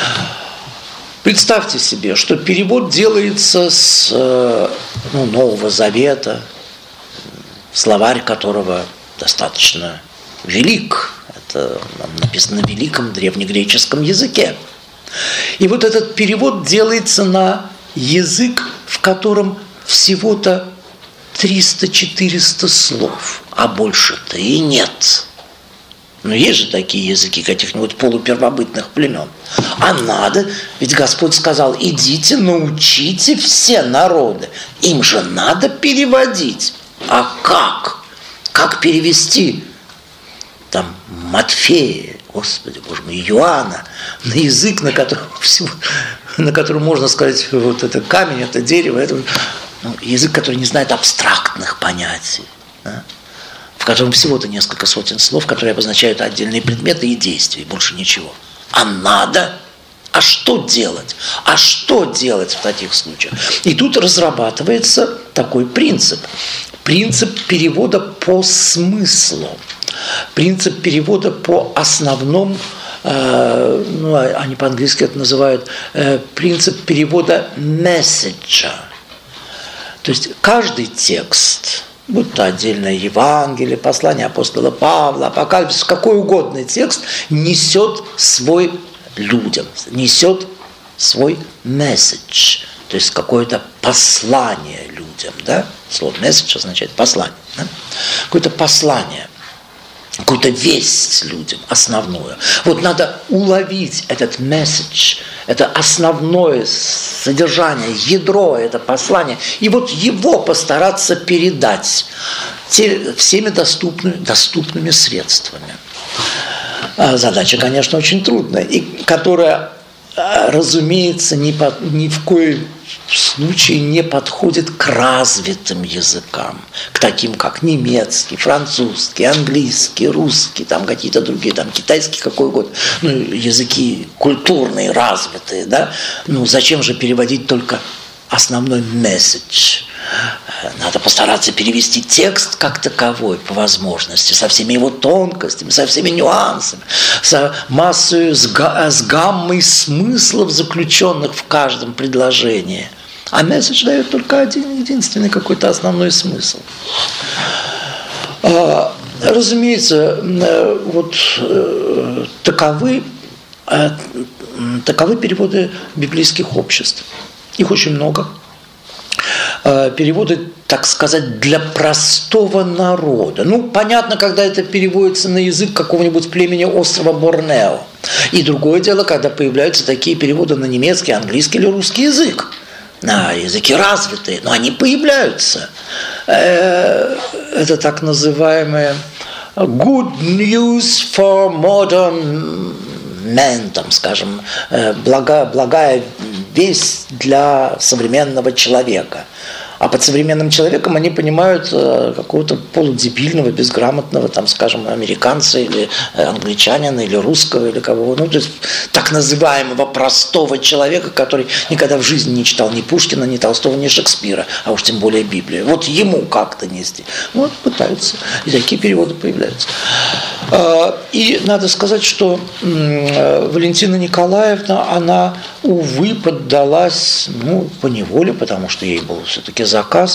Представьте себе, что перевод делается с Нового Завета, словарь которого достаточно велик. Это написано на великом древнегреческом языке. И вот этот перевод делается на язык, в котором всего-то 300-400 слов, а больше-то и нет. Но есть же такие языки каких-нибудь полупервобытных племен. А надо, ведь Господь сказал: идите, научите все народы. Им же надо переводить. А как? Как перевести там Матфея, Господи, Боже мой, Иоанна, на язык, на котором можно сказать, вот это камень, это дерево, это язык, который не знает абстрактных понятий, да? В котором всего-то несколько сотен слов, которые обозначают отдельные предметы и действия, больше ничего. А надо? А что делать? А что делать в таких случаях? И тут разрабатывается такой принцип. Принцип перевода по смыслу. Принцип перевода по основном, они по-английски это называют, принцип перевода месседжа. То есть каждый текст, будь то отдельное Евангелие, послание апостола Павла, Апокалипсис, какой угодно текст, несет свой людям, несет свой месседж, то есть какое-то послание людям. Да? Слово месседж означает послание. Да? Какое-то послание, какую-то весть людям, основную. Вот надо уловить этот месседж, это основное содержание, ядро, это послание, и вот его постараться передать всеми доступными средствами. Задача, конечно, очень трудная, и которая, разумеется, ни в коем случае не подходит к развитым языкам, к таким, как немецкий, французский, английский, русский, там какие-то другие, там китайский, какой угодно, языки культурные, развитые, да? Зачем же переводить только основной месседж? Надо постараться перевести текст как таковой по возможности, со всеми его тонкостями, со всеми нюансами, с массой, с гаммой смыслов, заключенных в каждом предложении. А месседж дает только единственный какой-то основной смысл. Разумеется, вот таковы переводы библейских обществ. Их очень много. Переводы, так сказать, для простого народа. Понятно, когда это переводится на язык какого-нибудь племени острова Борнео. И другое дело, когда появляются такие переводы на немецкий, английский или русский язык. языки развитые, но они появляются. Это так называемые good news for modern men, там, скажем, благая весть для современного человека. А под современным человеком они понимают какого-то полудебильного, безграмотного, там, скажем, американца или англичанина, или русского, или кого. Ну, то есть так называемого простого человека, который никогда в жизни не читал ни Пушкина, ни Толстого, ни Шекспира, а уж тем более Библию. Вот ему как-то нести. Вот пытаются. И такие переводы появляются. И надо сказать, что Валентина Николаевна, она, увы, поддалась, поневоле, потому что ей был все-таки заказ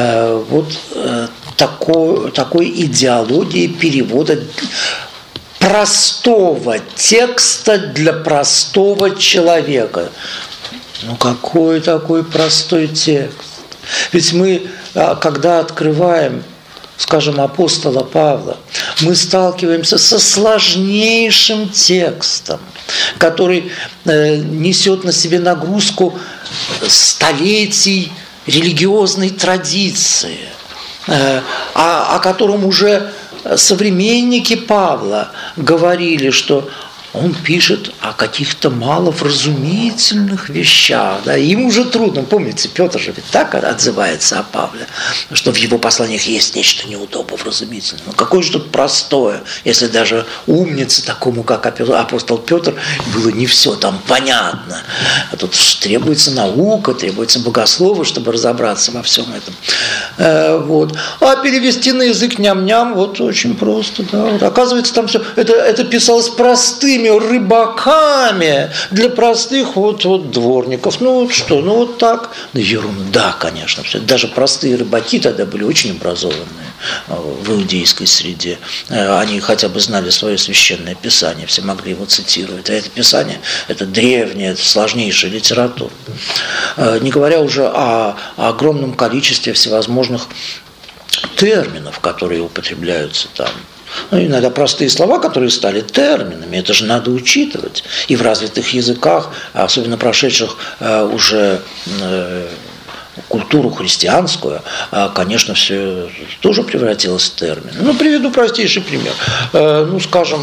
такой идеологии перевода простого текста для простого человека. Какой такой простой текст? Ведь мы, когда открываем, скажем, апостола Павла, мы сталкиваемся со сложнейшим текстом, который несет на себе нагрузку столетий религиозной традиции, о котором уже современники Павла говорили, что он пишет о каких-то маловразумительных вещах. Да? Им уже трудно. Помните, Петр же ведь так отзывается о Павле, что в его посланиях есть нечто неудобовразумительное. Какое же тут простое, если даже умнице такому, как апостол Петр, было не все там понятно. А тут требуется наука, требуется богословы, чтобы разобраться во всем этом. А перевести на язык ням-ням очень просто. Да? Оказывается, там все это писалось простым рыбаками для простых дворников. Вот так. Ерунда, конечно. Даже простые рыбаки тогда были очень образованные в иудейской среде. Они хотя бы знали свое священное писание, все могли его цитировать. А это писание, это древняя, это сложнейшая литература. Не говоря уже о огромном количестве всевозможных терминов, которые употребляются там. Иногда простые слова, которые стали терминами, это же надо учитывать. И в развитых языках, особенно прошедших уже культуру христианскую, конечно, все тоже превратилось в термины. Приведу простейший пример. Скажем,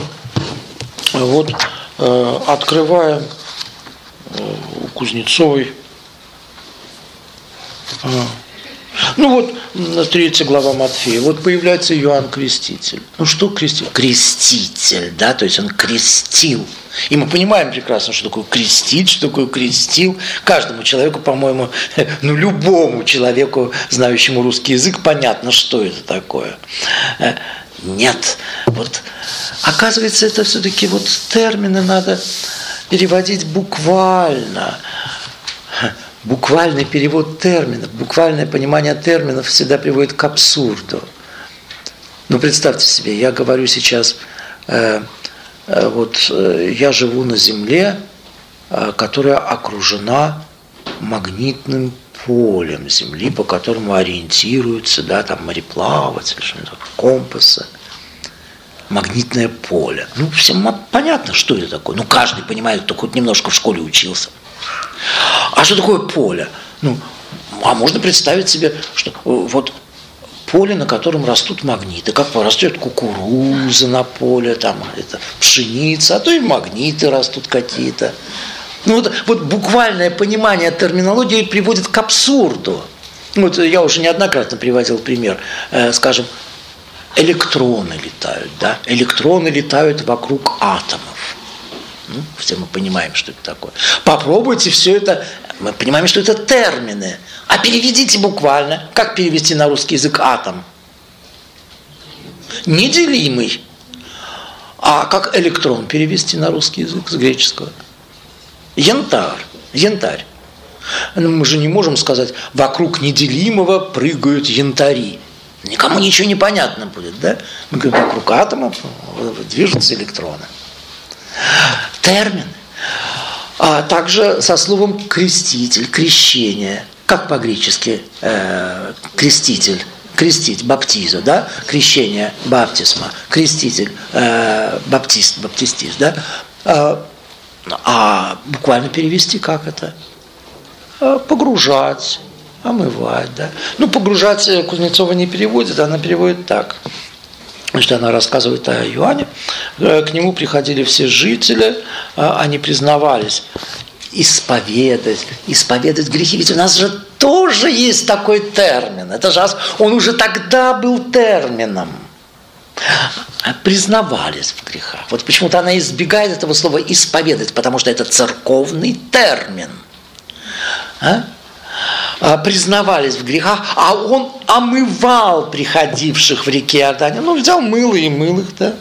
открываем у Кузнецовой 3 глава Матфея. Появляется Иоанн Креститель. Что креститель? Креститель, да, то есть он крестил. И мы понимаем прекрасно, что такое крестить, что такое крестил. Каждому человеку, по-моему, любому человеку, знающему русский язык, понятно, что это такое. Нет. Оказывается, это все-таки термины надо переводить буквально. Буквальный перевод терминов, буквальное понимание терминов всегда приводит к абсурду. Представьте себе, я говорю сейчас, я живу на Земле, которая окружена магнитным полем Земли, по которому ориентируются, мореплаватели, компасы. Магнитное поле. Всем понятно, что это такое. Каждый понимает, кто хоть немножко в школе учился. А что такое поле? Можно представить себе, что поле, на котором растут магниты, как растет кукуруза на поле, это пшеница, а то и магниты растут какие-то. Буквальное понимание терминологии приводит к абсурду. Я уже неоднократно приводил пример, скажем, электроны летают, да? Электроны летают вокруг атомов. Все мы понимаем, что это такое. Попробуйте все это, мы понимаем, что это термины. А переведите буквально. Как перевести на русский язык атом? Неделимый. А как электрон перевести на русский язык с греческого? Янтарь. Янтарь. Мы же не можем сказать, вокруг неделимого прыгают янтари. Никому ничего не понятно будет, да? Мы говорим, вокруг атома движутся электроны. Термины. А также со словом креститель, крещение. Как по-гречески креститель? Крестить, баптизо, да? Крещение, баптисма. Креститель, баптист, да? А буквально перевести как это? погружать, омывать. Да? Ну, погружать Кузнецова не переводит, она переводит так. Значит, она рассказывает о Иоанне. К нему приходили все жители, они признавались. Исповедать грехи. Ведь у нас же тоже есть такой термин. Это же он уже тогда был термином. Признавались в грехах. Вот почему-то она избегает этого слова «исповедать», потому что это церковный термин. Признавались в грехах, а он омывал приходивших в реке Иордане. Ну, взял мыло и мыл их, да.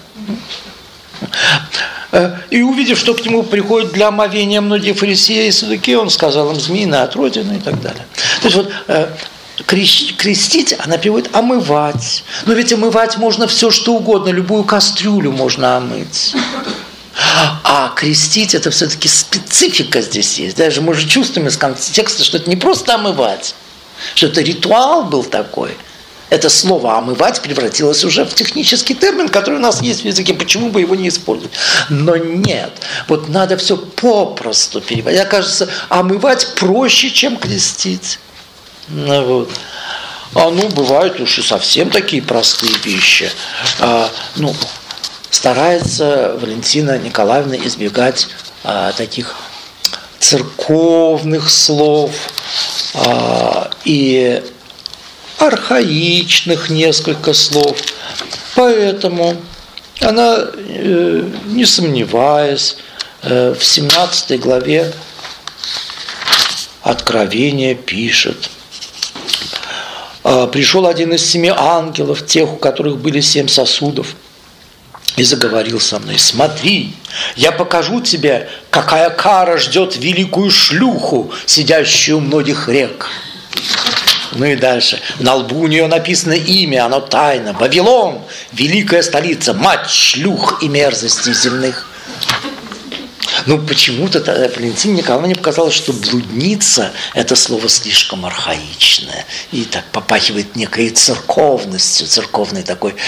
И увидев, что к нему приходят для омовения многие фарисеи и саддукеи, он сказал им: змеиное отродье, и так далее. То есть вот крестить, она переводит омывать. Но ведь омывать можно все, что угодно, любую кастрюлю можно омыть. А крестить — это все-таки специфика здесь есть. Даже мы же чувствуем из контекста, что это не просто омывать, что это ритуал был такой. Это слово «омывать» превратилось уже в технический термин, который у нас есть в языке. Почему бы его не использовать? Но нет. Вот надо все попросту переводить. Мне кажется, омывать проще, чем крестить. Вот. Бывают уж и совсем такие простые вещи. Старается Валентина Николаевна избегать таких церковных слов и архаичных несколько слов. Поэтому она, не сомневаясь, в 17 главе Откровения пишет: «Пришел один из 7 ангелов, тех, у которых были 7 сосудов, и заговорил со мной: смотри, я покажу тебе, какая кара ждет великую шлюху, сидящую у многих рек». Ну и дальше. На лбу у нее написано имя, оно тайно. Вавилон, великая столица, мать шлюх и мерзостей земных. Почему-то Валентине Николаевне показалось, что блудница – это слово слишком архаичное. И так попахивает некой церковностью, церковной такой,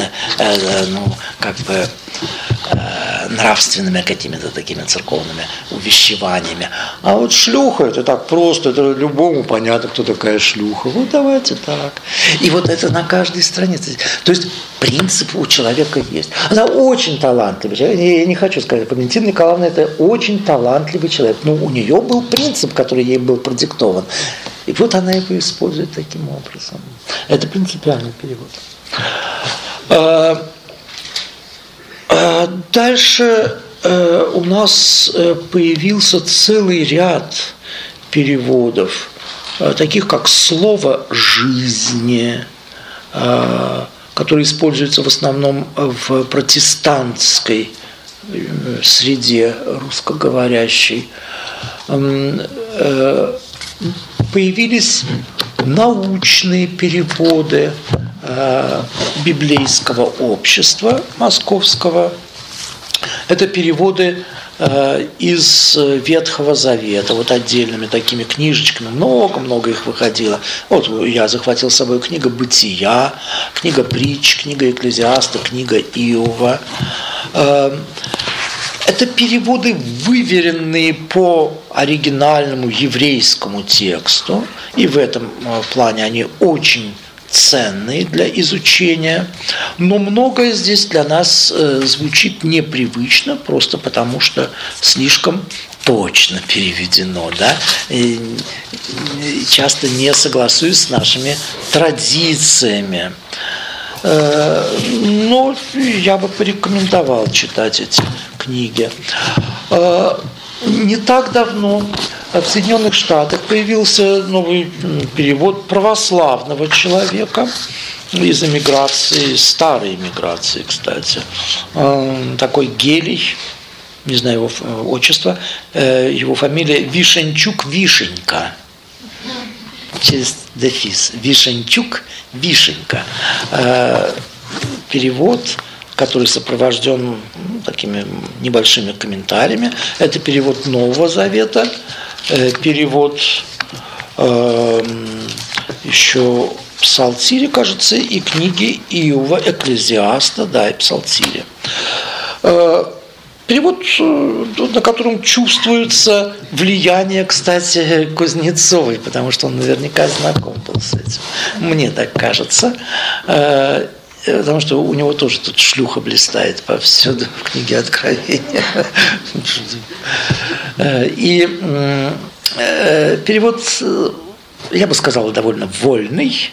нравственными какими-то такими церковными увещеваниями. А вот шлюха – это так просто, это любому понятно, кто такая шлюха. Вот давайте так. И вот это на каждой странице. То есть принцип у человека есть. Она очень талантливая. Я не хочу сказать, Валентина Николаевна – это очень талантливый человек. Но у нее был принцип, который ей был продиктован. И вот она его использует таким образом. Это принципиальный перевод. Дальше у нас появился целый ряд переводов, таких как слово «жизни», которое используется в основном в протестантской среде русскоговорящей. Появились научные переводы библейского общества московского. Это переводы из Ветхого Завета, вот отдельными такими книжечками, много-много их выходило. Вот я захватил с собой книга «Бытия», книга «Притч», книга «Экклезиаста», книга «Иова». Это переводы, выверенные по оригинальному еврейскому тексту, и в этом плане они очень ценные для изучения, но многое здесь для нас звучит непривычно, просто потому что слишком точно переведено, да? И часто не согласуюсь с нашими традициями. Но я бы порекомендовал читать эти книги. Не так давно в Соединенных Штатах появился новый перевод православного человека из эмиграции, старой эмиграции, кстати. Такой Гелий, не знаю его отчество, его фамилия Вишенчук Вишенька. Через дефис. Вишенчук Вишенька. Перевод, который сопровожден такими небольшими комментариями. Это перевод Нового Завета, перевод еще Псалтири, кажется, и книги Иова, Экклезиаста, да, и Псалтири. Перевод, на котором чувствуется влияние, кстати, Кузнецовой, потому что он наверняка знаком был с этим. Мне так кажется. Потому что у него тоже тут шлюха блистает повсюду в книге Откровения. И перевод, я бы сказал, довольно вольный.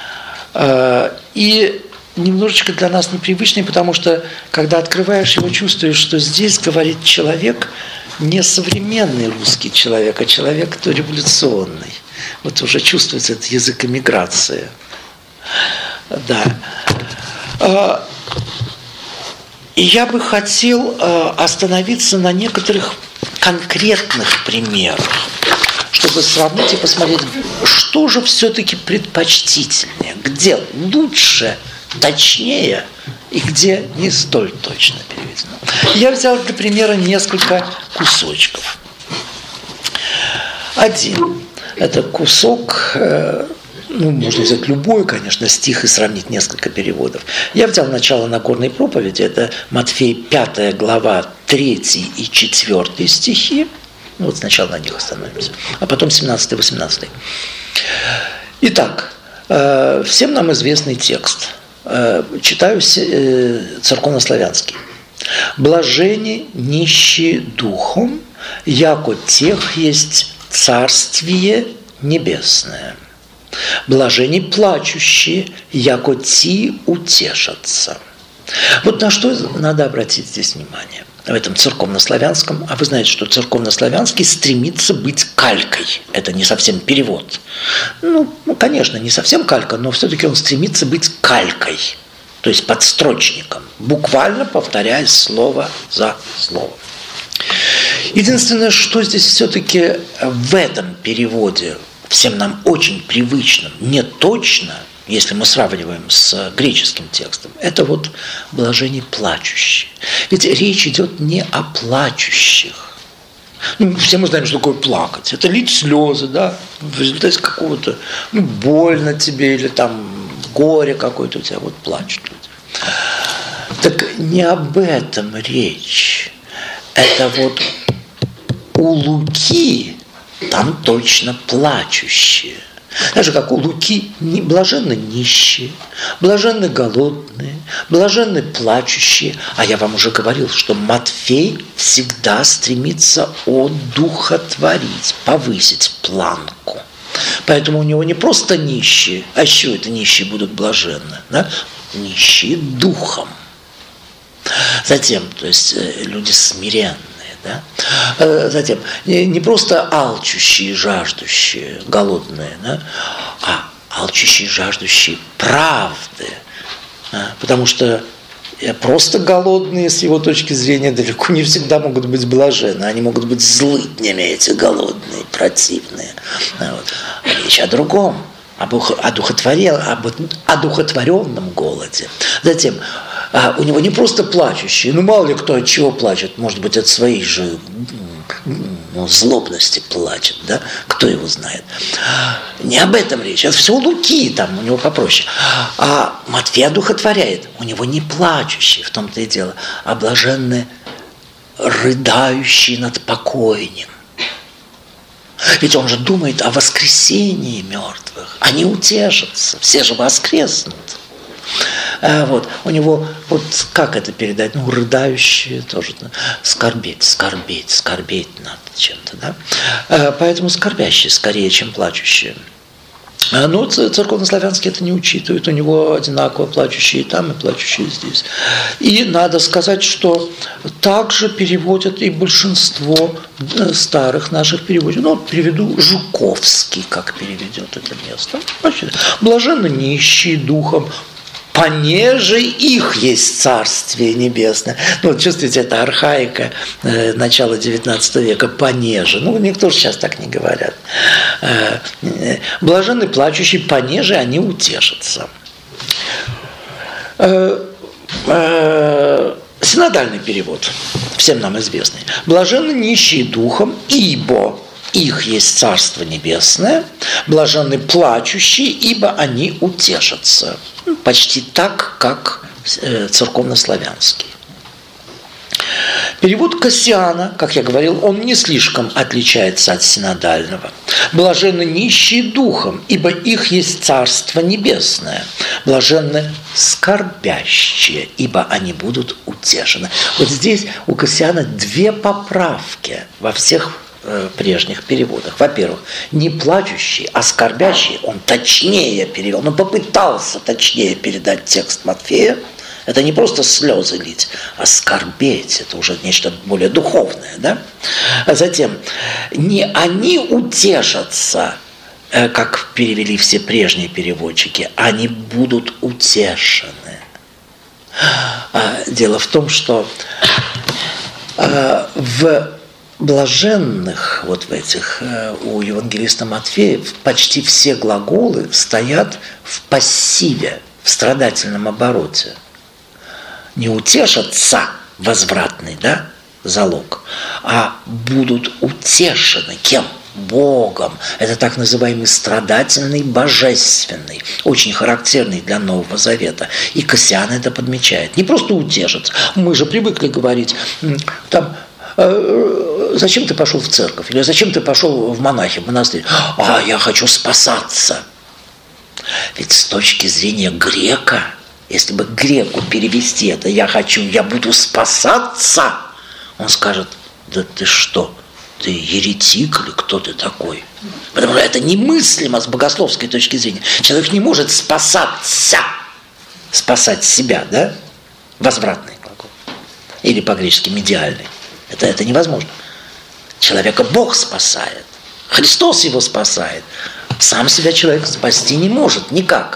И немножечко для нас непривычный, потому что, когда открываешь его, чувствуешь, что здесь говорит человек, не современный русский человек, а человек революционный. Вот уже чувствуется этот язык эмиграции. Да. И я бы хотел остановиться на некоторых конкретных примерах, чтобы сравнить и посмотреть, что же все-таки предпочтительнее, где лучше, точнее и где не столь точно переведено. Я взял для примера несколько кусочков. Один – это кусок, можно взять любой, конечно, стих и сравнить несколько переводов. Я взял начало Нагорной проповеди, это Матфей 5 глава 3 и 4 стихи. Вот сначала на них остановимся, а потом 17-18. Итак, всем нам известный текст. Читаю церковнославянский. «Блажени нищие духом, яко тех есть царствие небесное. Блажени плачущие, яко ти утешатся». Вот на что надо обратить здесь внимание в этом церковнославянском. А вы знаете, что церковнославянский стремится быть калькой. Это не совсем перевод. Конечно, не совсем калька, но все-таки он стремится быть калькой, то есть подстрочником, буквально повторяя слово за словом. Единственное, что здесь все-таки в этом переводе, всем нам очень привычным, не точно, если мы сравниваем с греческим текстом, это вот блажение плачущие. Ведь речь идет не о плачущих. Все мы знаем, что такое плакать. Это лить слезы, да, в результате какого-то, больно тебе или там горе какое-то у тебя, вот плачут люди. Так не об этом речь. Это вот у Луки там точно плачущие. Так же, как у Луки, блаженны нищие, блаженны голодные, блаженны плачущие. А я вам уже говорил, что Матфей всегда стремится одухотворить, повысить планку. Поэтому у него не просто нищие, а еще это нищие будут блаженны, да? Нищие духом. Затем, то есть люди смиренные. Да? Затем, не просто алчущие, жаждущие, голодные, да? А алчущие, жаждущие правды. Да? Потому что просто голодные, с его точки зрения, далеко не всегда могут быть блаженны. Они могут быть злыднями, эти голодные, противные. Да? Вот. Речь о другом, об одухотворенном голоде. Затем, у него не просто плачущие, мало ли кто от чего плачет, может быть, от своей же злобности плачет, да? Кто его знает. Не об этом речь, это все у Луки, там у него попроще. А Матфей одухотворяет, у него не плачущие, в том-то и дело, а блаженные, рыдающие над покойным. Ведь он же думает о воскресении мертвых, они утешатся, все же воскреснут. Вот. У него, вот как это передать, рыдающие тоже, скорбеть над чем-то, да? Поэтому скорбящие скорее, чем плачущие. Но церковнославянский это не учитывает, у него одинаково плачущие там и плачущие здесь. И надо сказать, что также переводят и большинство старых наших переводов. Вот приведу Жуковский, как переведет это место. Блаженны нищие духом, понеже их есть Царствие Небесное. Чувствуете, это архаика начала XIX века, понеже. Никто же сейчас так не говорят. Блаженны плачущие, понеже они утешатся. Синодальный перевод, всем нам известный. Блаженны нищие духом, ибо их есть Царство Небесное, блаженны плачущие, ибо они утешатся. Почти так, как церковнославянский. Перевод Кассиана, как я говорил, он не слишком отличается от синодального. «Блаженны нищие духом, ибо их есть Царство Небесное. Блаженны скорбящие, ибо они будут утешены». Вот здесь у Кассиана две поправки во всех прежних переводах. Во-первых, не плачущий, а скорбящий, он точнее перевел, он попытался точнее передать текст Матфея. Это не просто слезы лить, а скорбеть. Это уже нечто более духовное. Да? А затем, не они утешатся, как перевели все прежние переводчики, они будут утешены. Дело в том, что в блаженных, вот в этих, у евангелиста Матфея, почти все глаголы стоят в пассиве, в страдательном обороте. Не утешатся, возвратный, да, залог, а будут утешены кем? Богом. Это так называемый страдательный, божественный, очень характерный для Нового Завета. И Кассиан это подмечает. Не просто утешатся. Мы же привыкли говорить, там, зачем ты пошел в церковь? Или зачем ты пошел в монахи, в монастырь? Я хочу спасаться. Ведь с точки зрения грека, если бы греку перевести это «я буду спасаться», он скажет: да ты что, ты еретик или кто ты такой? Потому что это немыслимо с богословской точки зрения. Человек не может спасаться, спасать себя, да? Возвратный глагол. Или по-гречески медиальный. Это невозможно. Человека Бог спасает. Христос его спасает. Сам себя человек спасти не может никак.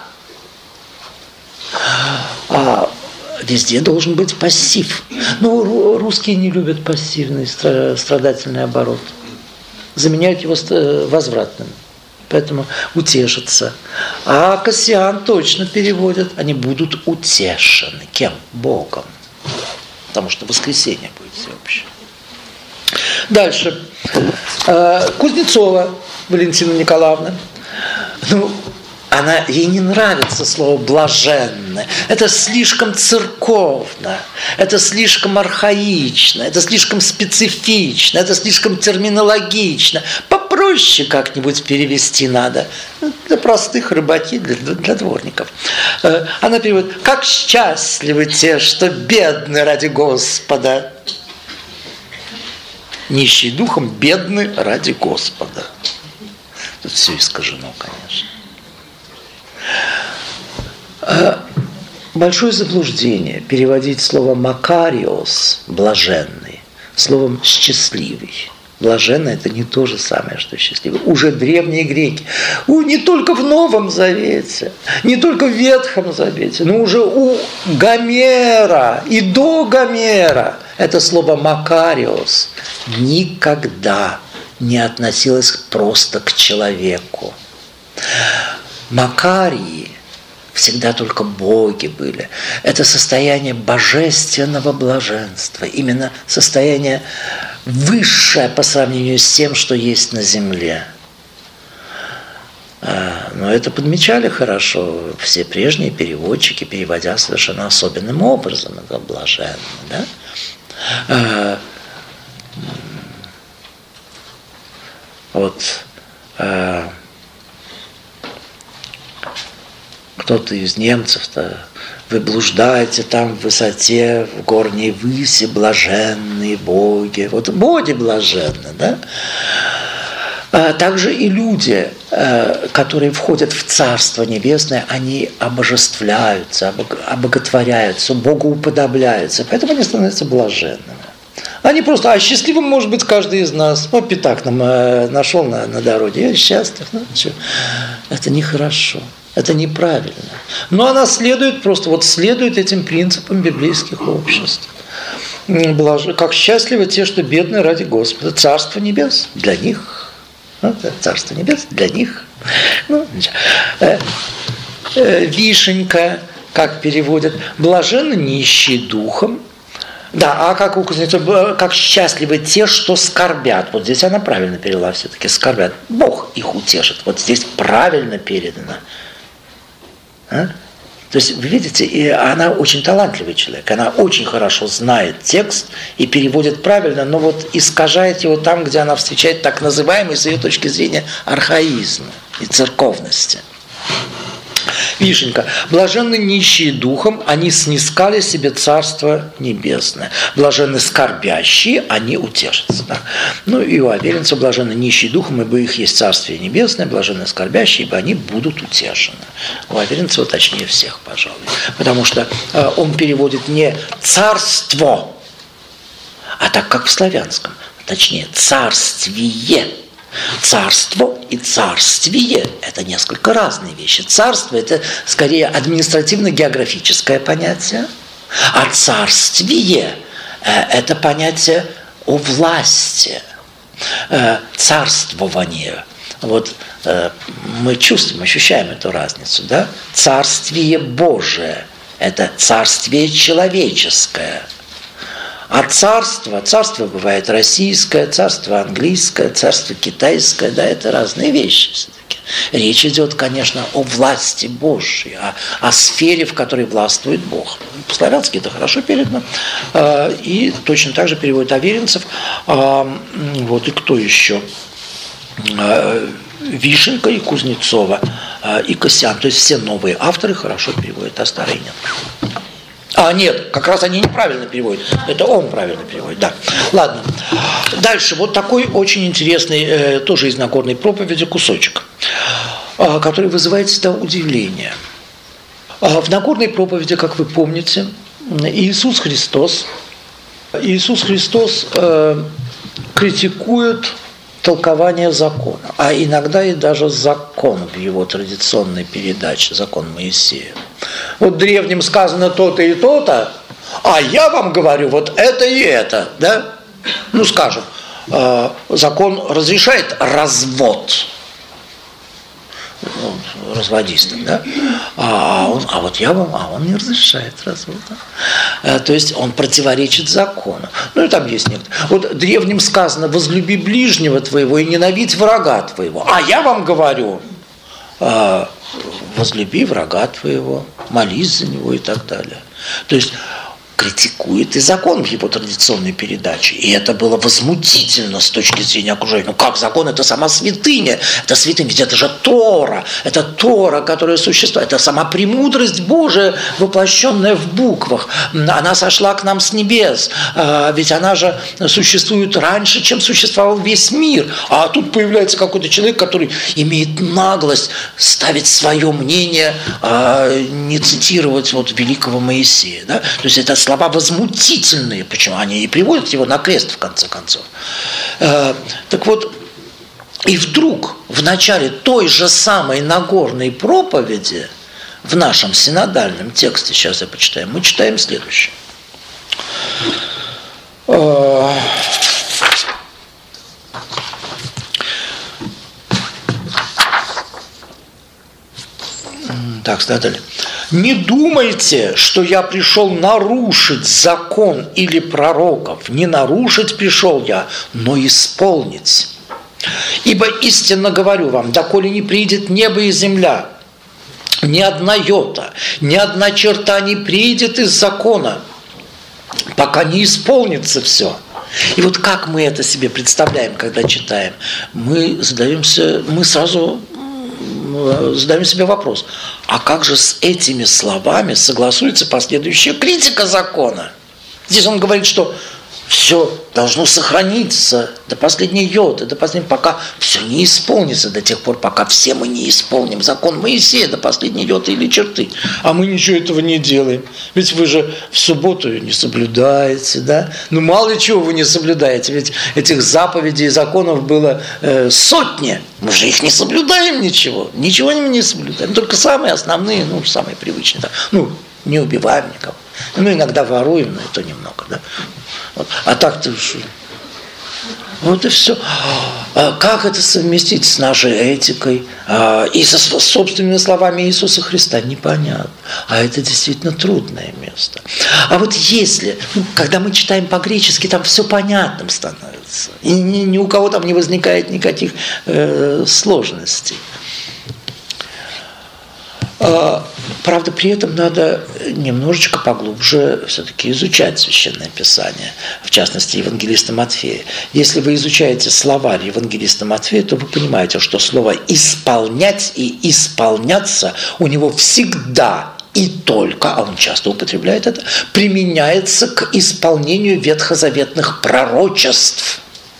А везде должен быть пассив. Но русские не любят пассивный страдательный оборот. Заменяют его возвратным. Поэтому утешатся. А Кассиан точно переводит: они будут утешены. Кем? Богом. Потому что воскресенье будет всеобщее. Дальше. Кузнецова Валентина Николаевна. Ей не нравится слово «блаженны». Это слишком церковно, это слишком архаично, это слишком специфично, это слишком терминологично. Попроще как-нибудь перевести надо. Для простых рыбаки, для дворников. Она переводит: «Как счастливы те, что бедны ради Господа». Нищие духом, бедны ради Господа. Тут все искажено, конечно. Большое заблуждение переводить слово «макариос» – «блаженный» словом «счастливый». Блаженный – это не то же самое, что счастливый. Уже древние греки, не только в Новом Завете, не только в Ветхом Завете, но уже у Гомера и до Гомера это слово «макариос» никогда не относилось просто к человеку. Макарии всегда только боги были. Это состояние божественного блаженства, именно состояние высшее по сравнению с тем, что есть на земле. Но это подмечали хорошо все прежние переводчики, переводя совершенно особенным образом это блаженно. Да? Кто-то из немцев-то: вы блуждаете там в высоте, в горней выси, блаженные боги. Вот боги блаженны, да? Также и люди, которые входят в Царство Небесное, они обожествляются, обоготворяются, богоуподобляются, поэтому они становятся блаженными. Они просто, счастливым может быть каждый из нас. Пятак нам нашел на дороге, я счастлив. Это нехорошо. Это неправильно. Но она следует этим принципам библейских обществ. Как счастливы те, что бедны ради Господа. Царство небес для них. Царство небес для них. Вишенька, как переводят, блаженны нищие духом. Да, а как у Кузнецова, как счастливы те, что скорбят. Вот здесь она правильно перевела все-таки, скорбят. Бог их утешит. Вот здесь правильно передано. То То есть, вы видите, и она очень талантливый человек, она очень хорошо знает текст и переводит правильно, но вот искажает его там, где она встречает так называемый, с ее точки зрения, архаизм и церковности. Вишенька. Блаженны нищие духом, они снискали себе Царство Небесное. Блаженны скорбящие, они утешатся. Да? Ну и у Аверинца блаженны нищие духом, ибо их есть Царствие Небесное, блаженны скорбящие, ибо они будут утешены. У Аверинцева точнее всех, пожалуй. Потому что он переводит не «царство», а так, как в славянском. Точнее, «царствие». Царство и царствие – это несколько разные вещи. Царство – это скорее административно-географическое понятие, а царствие – это понятие о власти, царствование. Вот мы чувствуем, ощущаем эту разницу. Да? Царствие Божие – это царствие человеческое. А царство бывает российское, царство английское, царство китайское, да, это разные вещи все-таки. Речь идет, конечно, о власти Божьей, о сфере, в которой властвует Бог. По-славянски это хорошо передано, и точно так же переводит Аверинцев. Вот и кто еще? Вишенка и Кузнецова, и Косян. То есть все новые авторы хорошо переводят, а старые нет. Нет, как раз они неправильно переводят. Это он правильно переводит, да. Ладно. Дальше. Вот такой очень интересный, тоже из Нагорной проповеди, кусочек, который вызывает всегда удивление. В Нагорной проповеди, как вы помните, Иисус Христос критикует толкование закона, а иногда и даже закон в его традиционной передаче, закон Моисея. Вот древним сказано то-то и то-то, а я вам говорю вот это и это, да? Ну, скажем, закон разрешает развод разводистам, да? Он не разрешает развод. Да? То есть он противоречит закону. Ну и там есть некоторые. Вот древним сказано: возлюби ближнего твоего и ненавидь врага твоего. А я вам говорю: возлюби врага твоего, молись за него и так далее. То есть критикует и закон в его традиционной передаче. И это было возмутительно с точки зрения окружения. Ну как закон? Это сама святыня. Это святыня, ведь это же Тора. Это Тора, которая существует. Это сама премудрость Божия, воплощенная в буквах. Она сошла к нам с небес. Ведь она же существует раньше, чем существовал весь мир. А тут появляется какой-то человек, который имеет наглость ставить свое мнение, не цитировать вот великого Моисея. Да? То есть это слова возмутительные, почему они и приводят его на крест, в конце концов. Так вот, и вдруг в начале той же самой Нагорной проповеди, в нашем синодальном тексте, сейчас я почитаю, мы читаем следующее. Так, далее. «Не думайте, что я пришел нарушить закон или пророков. Не нарушить пришел я, но исполнить. Ибо истинно говорю вам, доколе не придет небо и земля, ни одна йота, ни одна черта не придет из закона, пока не исполнится все». И вот как мы это себе представляем, когда читаем? Мы сразу задаем себе вопрос: а как же с этими словами согласуется последующая критика закона? Здесь он говорит, что все должно сохраниться до последней йоты, пока все не исполнится, до тех пор, пока все мы не исполним закон Моисея до последней йоты или черты. А мы ничего этого не делаем. Ведь вы же в субботу не соблюдаете, да? Ну, мало ли чего вы не соблюдаете, ведь этих заповедей и законов было сотни. Мы же их не соблюдаем ничего мы не соблюдаем, только самые основные, самые привычные. Да? Не убиваем никого. Иногда воруем, но это немного, да? Вот. А так-то вот и все. Как это совместить с нашей этикой и со собственными словами Иисуса Христа? Непонятно. А это действительно трудное место. А вот если, когда мы читаем по-гречески, там все понятным становится. И ни у кого там не возникает никаких сложностей. Правда, при этом надо немножечко поглубже все-таки изучать Священное Писание, в частности, Евангелиста Матфея. Если вы изучаете словарь Евангелиста Матфея, то вы понимаете, что слово «исполнять» и «исполняться» у него всегда и только, а он часто употребляет это, применяется к исполнению ветхозаветных пророчеств.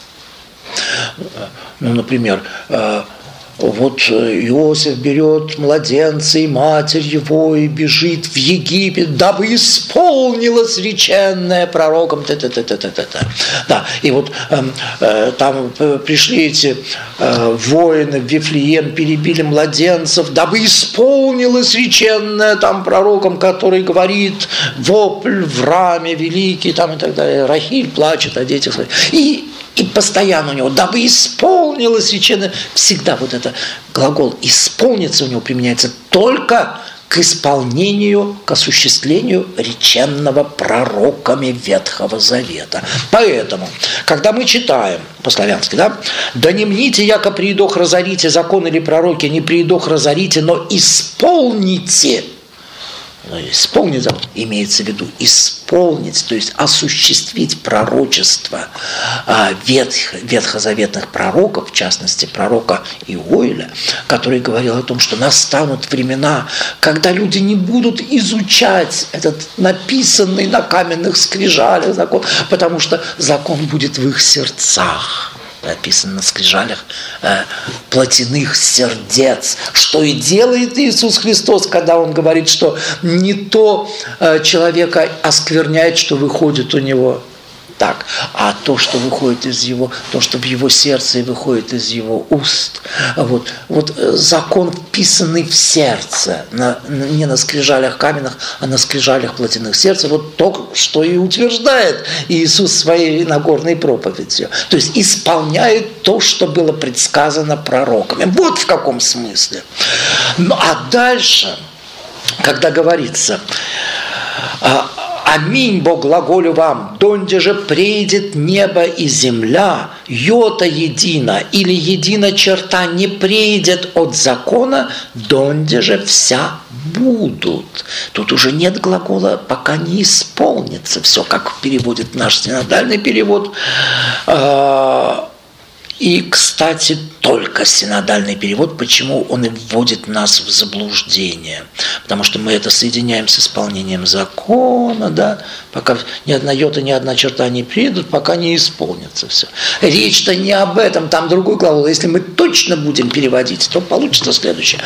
Ну, например, вот Иосиф берет младенца и матерь его и бежит в Египет, дабы исполнилось реченное пророком. Да, и вот там пришли эти воины в Вифлеем, перебили младенцев, дабы исполнилось реченное там пророком, который говорит: вопль в раме великий, там и так далее. Рахиль плачет о детях своих. И постоянно у него, дабы исполнилось реченное, всегда вот это глагол «исполнится» у него применяется только к исполнению, к осуществлению реченного пророками Ветхого Завета. Поэтому, когда мы читаем по-славянски, да не мните, яко приидох разорите, закон или пророки, не приидох разорите, но исполните». Исполнить имеется в виду исполнить, то есть осуществить пророчество ветхозаветных пророков, в частности пророка Иоиля, который говорил о том, что настанут времена, когда люди не будут изучать этот написанный на каменных скрижалях закон, потому что закон будет в их сердцах. Написано на скрижалях плотяных сердец, что и делает Иисус Христос, когда Он говорит, что не то человека оскверняет, что выходит у него так, а то, что выходит из его, то, что в его сердце и выходит из его уст. Вот закон, вписанный в сердце, не на скрижалях каменных, а на скрижалях плотяных сердца, вот то, что и утверждает Иисус своей Нагорной проповедью. То есть исполняет то, что было предсказано пророками. Вот в каком смысле. Ну а дальше, когда говорится: «Аминь, Бог глаголю вам, донде же прейдет небо и земля, йота едина или едина черта не прейдет от закона, донде же вся будут». Тут уже нет глагола «пока не исполнится». Все, как переводит наш синодальный перевод. И, кстати, только синодальный перевод, почему он и вводит нас в заблуждение. Потому что мы это соединяем с исполнением закона, да, пока ни одна йота, ни одна черта не придут, пока не исполнится все. Речь-то не об этом, там другой глагол. Если мы точно будем переводить, то получится следующее.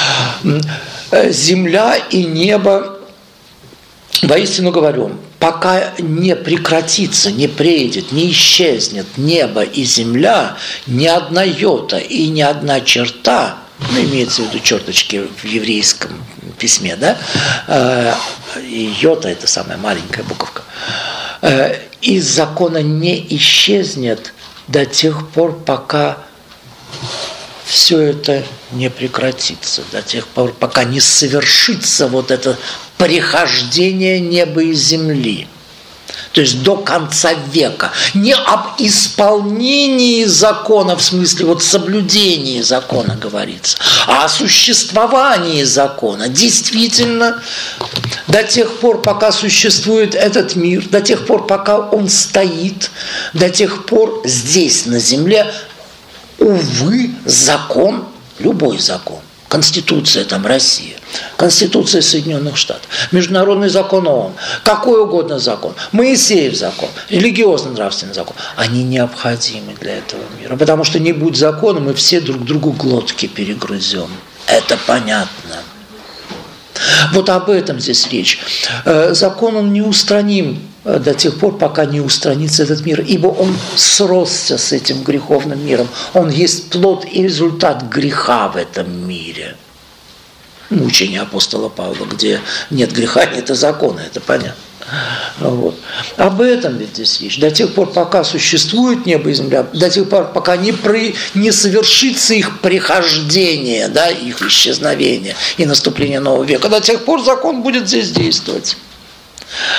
Земля и небо, воистину говорю, пока не прекратится, не прейдет, не исчезнет небо и земля, ни одна йота и ни одна черта, ну, имеется в виду черточки в еврейском письме, да, и йота – это самая маленькая буковка, из закона не исчезнет до тех пор, пока все это не прекратится, до тех пор, пока не совершится вот это прихождение неба и земли. То есть до конца века. Не об исполнении закона, в смысле вот соблюдении закона говорится, а о существовании закона. Действительно, до тех пор, пока существует этот мир, до тех пор, пока он стоит, до тех пор здесь, на земле, увы, закон, любой закон, Конституция там России, Конституция Соединенных Штатов, международный закон ООН, какой угодно закон, Моисеев закон, религиозно-нравственный закон, они необходимы для этого мира, потому что не будь закона, мы все друг другу глотки перегрызем. Это понятно. Вот об этом здесь речь. Закон, он неустраним до тех пор, пока не устранится этот мир, ибо он сросся с этим греховным миром. Он есть плод и результат греха в этом мире. Учение апостола Павла, где нет греха, нет и закона, это понятно. Вот. Об этом ведь здесь речь. До тех пор, пока существует небо и земля, до тех пор, пока не совершится их прихождение, да, их исчезновение и наступление нового века, до тех пор закон будет здесь действовать.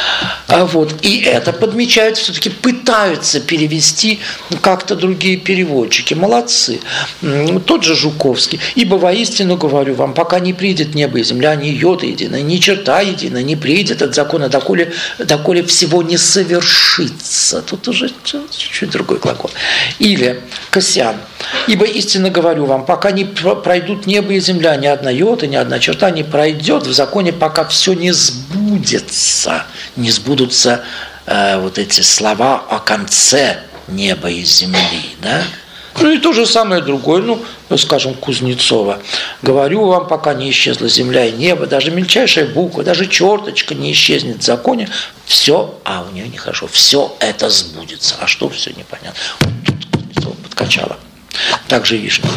И это подмечают, все-таки пытаются перевести как-то другие переводчики. Молодцы. Тот же Жуковский. «Ибо воистину говорю вам, пока не придет небо и земля, ни йота единая, ни черта единая, не придет от закона, доколе всего не совершится». Тут уже чуть-чуть другой глагол. Или Кассиан. «Ибо истинно говорю вам, пока не пройдут небо и земля, ни одна йота, ни одна черта не пройдет в законе, пока все не сбудется». Не сбудутся вот эти слова о конце неба и земли. Да? И то же самое другое, скажем, Кузнецова. «Говорю вам, пока не исчезла земля и небо, даже мельчайшая буква, даже черточка не исчезнет в законе, все, у нее нехорошо, все это сбудется». А что все непонятно? Вот тут Кузнецова подкачала. Также Вишня.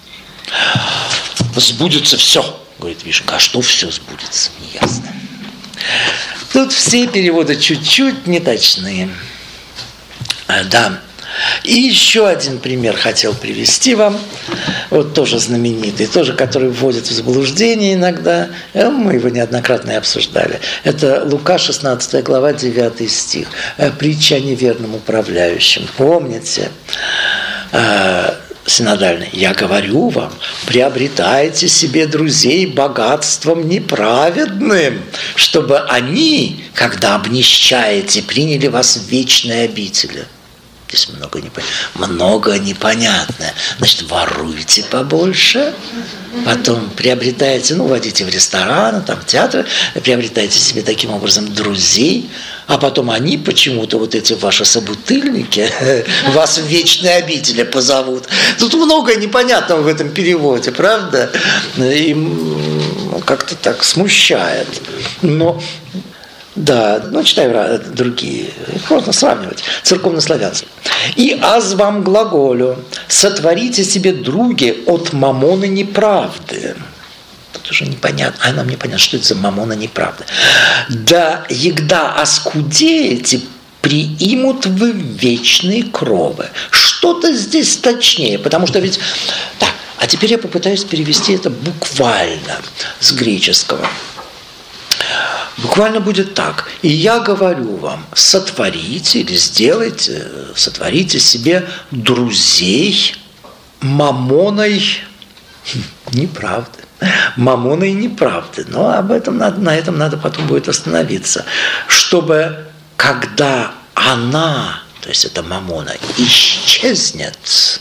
«Сбудется все», говорит Вишенка. А что все сбудется? Неясно. Тут все переводы чуть-чуть неточные. Да. И еще один пример хотел привести вам, вот тоже знаменитый, тоже который вводит в заблуждение иногда, мы его неоднократно и обсуждали. Это Лука, 16 глава, 9 стих, притча о неверном управляющем. Помните? Синодальный. «Я говорю вам, приобретайте себе друзей богатством неправедным, чтобы они, когда обнищаете, приняли вас в вечные обители». Здесь много непонятное. Значит, воруйте побольше, потом приобретайте, водите в рестораны, в театры, приобретайте себе таким образом друзей, а потом они почему-то, вот эти ваши собутыльники, вас в вечные обители позовут. Тут много непонятного в этом переводе, правда? И как-то так смущает. Но да, читаю другие. Их можно сравнивать. Церковнославянские. «И аз вам глаголю, сотворите себе други от мамоны неправды». Тут уже непонятно, а нам непонятно, что это за мамона неправды. «Да егда оскудеете, приимут вы вечные кровы». Что-то здесь точнее, потому что ведь... Так, а теперь я попытаюсь перевести это буквально с греческого. Буквально будет так. «И я говорю вам, сотворите или сотворите себе друзей мамоной неправды». Мамоной неправды. Но на этом надо потом будет остановиться. Чтобы когда она, то есть эта мамона, исчезнет,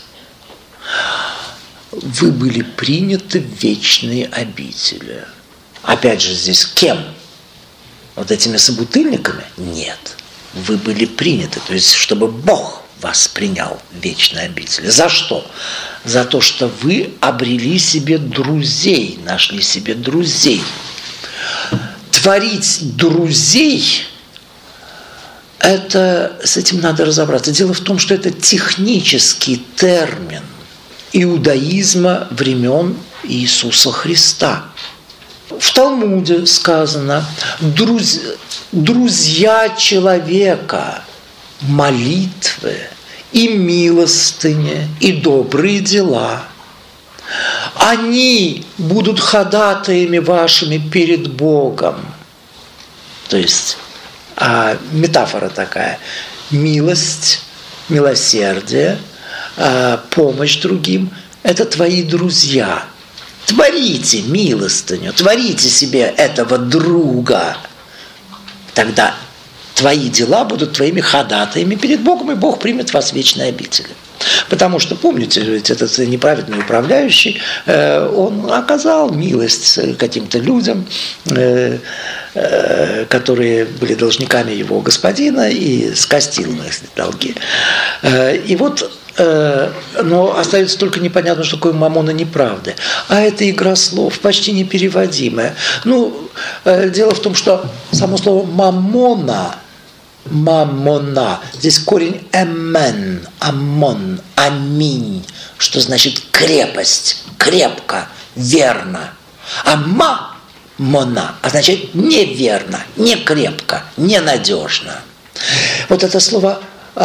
вы были приняты в вечные обители. Опять же здесь кем? Вот этими собутыльниками? Нет. Вы были приняты. То есть, чтобы Бог вас принял в вечной обители. За что? За то, что вы обрели себе друзей, нашли себе друзей. Творить друзей, с этим надо разобраться. Дело в том, что это технический термин иудаизма времен Иисуса Христа. В Талмуде сказано: друзья человека, молитвы и милостыни и добрые дела. Они будут ходатаями вашими перед Богом. То есть метафора такая: милость, милосердие, помощь другим – это твои друзья. Творите милостыню, творите себе этого друга. Тогда твои дела будут твоими ходатаями перед Богом, и Бог примет вас в вечной обители. Потому что, помните, ведь этот неправедный управляющий, он оказал милость каким-то людям, которые были должниками его господина, и скостил их долги. И вот, но остается только непонятно, что такое мамона неправды. А это игра слов, почти непереводимая. Дело в том, что само слово мамона, здесь корень эмен, амон, аминь, что значит крепость, крепко, верно. А мамона означает неверно, не крепко, ненадежно. Вот это слово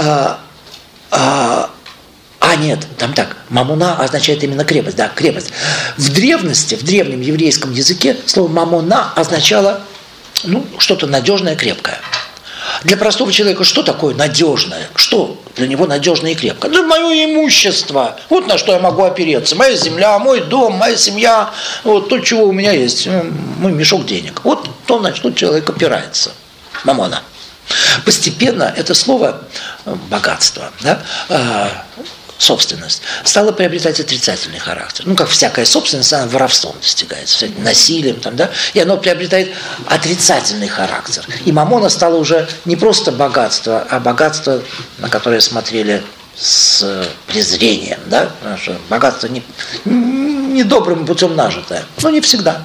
нет, там так, мамона означает именно крепость, да, крепость. В древности, в древнем еврейском языке слово мамона означало, что-то надежное, крепкое. Для простого человека что такое надежное? Что для него надежное и крепкое? Это мое имущество. Вот на что я могу опереться. Моя земля, мой дом, моя семья. Вот то, чего у меня есть. Мой мешок денег. Вот то, на что человек опирается. Мамона. Постепенно это слово богатство, да, собственность, стала приобретать отрицательный характер. Ну, как всякая собственность, она воровством достигается, насилием, там, да, и оно приобретает отрицательный характер. И мамона стала уже не просто богатство, а богатство, на которое смотрели с презрением, да, потому что богатство не добрым путем нажитое, но не всегда.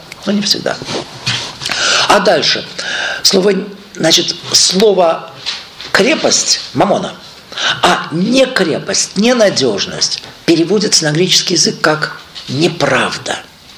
А дальше слово крепость, мамона, а не крепость, ненадежность переводится на греческий язык как неправда.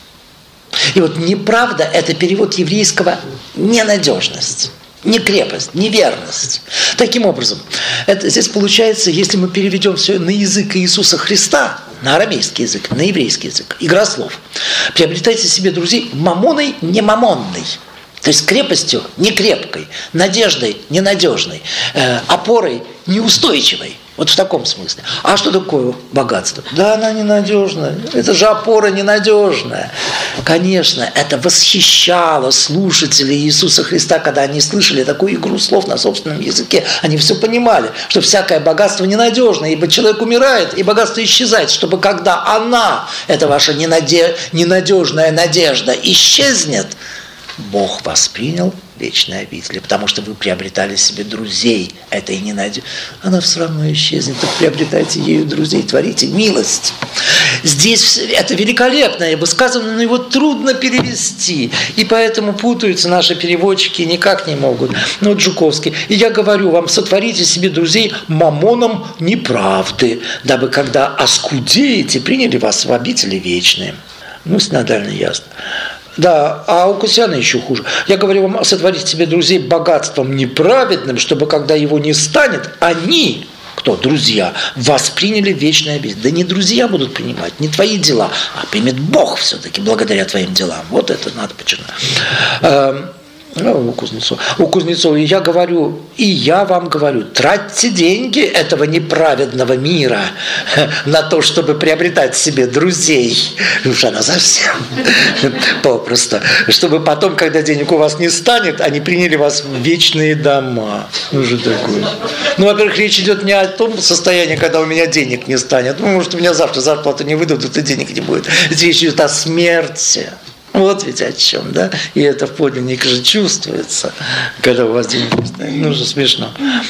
И вот неправда – это перевод еврейского ненадежность, не крепость, неверность. Таким образом, здесь получается, если мы переведем все на язык Иисуса Христа, на арамейский язык, на еврейский язык, игра слов, приобретайте себе друзей мамоной не мамонной. То есть крепостью не крепкой, надеждой ненадежной, опорой неустойчивой. Вот в таком смысле. А что такое богатство? Да, она ненадежная. Это же опора ненадежная. Конечно, это восхищало слушателей Иисуса Христа, когда они слышали такую игру слов на собственном языке. Они все понимали, что всякое богатство ненадежное, ибо человек умирает, и богатство исчезает, чтобы когда она, эта ваша ненадежная надежда, исчезнет, Бог воспринял вечные обители, потому что вы приобретали себе друзей этой ненадежды. Она все равно исчезнет, так приобретайте ею друзей, творите милость. Здесь это великолепно, я бы сказал, но его трудно перевести, и поэтому путаются наши переводчики, никак не могут. Ну, вот Жуковский. И я говорю вам, сотворите себе друзей мамоном неправды, дабы когда оскудеете, приняли вас в обители вечные. Ну, синодально ясно. Да, а у Кусяна еще хуже. Я говорю вам, сотворите себе друзей богатством неправедным, чтобы когда его не станет, они, кто, друзья, восприняли вечное обитель. Да не друзья будут принимать, не твои дела, а примет Бог все-таки благодаря твоим делам. Вот это надо подчеркнуть. У Кузнецова. Я говорю, и я вам говорю, тратьте деньги этого неправедного мира на то, чтобы приобретать себе друзей. Уж она совсем попросту. Чтобы потом, когда денег у вас не станет, они приняли вас в вечные дома. Уже такое. Ну, во-первых, речь идет не о том состоянии, когда у меня денег не станет. Ну, может, у меня завтра зарплату не выдадут, и денег не будет. Речь идет о смерти. Вот ведь о чем, да? И это в подлиннике же чувствуется, когда у вас деньги не станет. Ну, же смешно.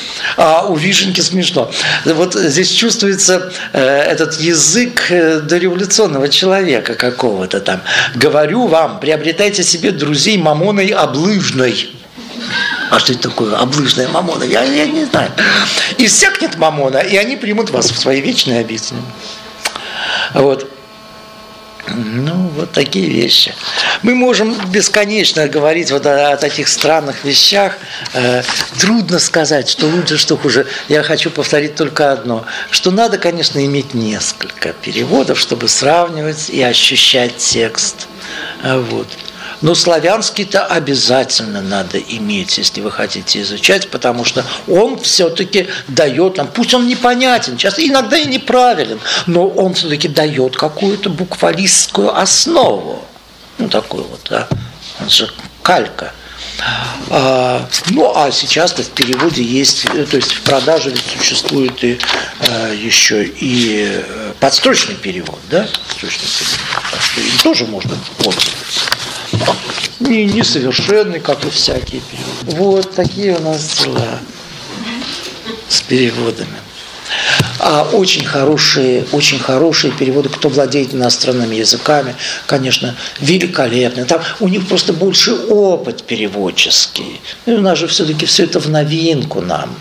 А у Вишенки смешно. Вот здесь чувствуется этот язык дореволюционного человека какого-то там. Говорю вам, приобретайте себе друзей мамоной облыжной. А что это такое? Облыжная мамона? Я не знаю. Иссякнет мамона, и они примут вас в свои вечные обители. Вот. Ну, вот такие вещи. Мы можем бесконечно говорить вот о таких странных вещах. Трудно сказать, что лучше, что хуже. Я хочу повторить только одно, что надо, конечно, иметь несколько переводов, чтобы сравнивать и ощущать текст. Вот. Но славянский-то обязательно надо иметь, если вы хотите изучать, потому что он все-таки дает нам, пусть он непонятен, часто иногда и неправилен, но он все-таки дает какую-то буквалистскую основу. Ну, такую вот, да. Это же калька. Ну, а сейчас-то в переводе есть, то есть в продаже ведь существует и еще и подстрочный перевод, да? Подстрочный перевод, так что им тоже можно пользоваться. Несовершенный, как и всякие переводы. Вот такие у нас дела с переводами. Очень хорошие переводы, кто владеет иностранными языками, конечно, великолепные. Там у них просто больше опыт переводческий. И у нас же все-таки все это в новинку нам.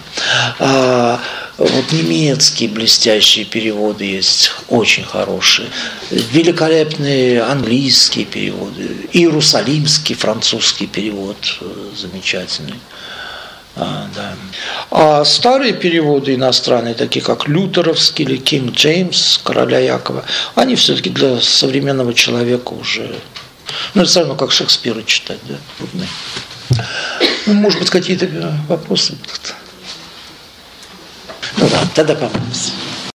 Вот немецкие блестящие переводы есть, очень хорошие. Великолепные английские переводы. Иерусалимский французский перевод замечательный. Да. А старые переводы иностранные, такие как лютеровский или Кинг Джеймс, короля Якова, они все-таки для современного человека уже, ну, это все равно как Шекспира читать, да, трудно. Ну, может быть, какие-то вопросы будут. Ну ладно, тогда помолимся.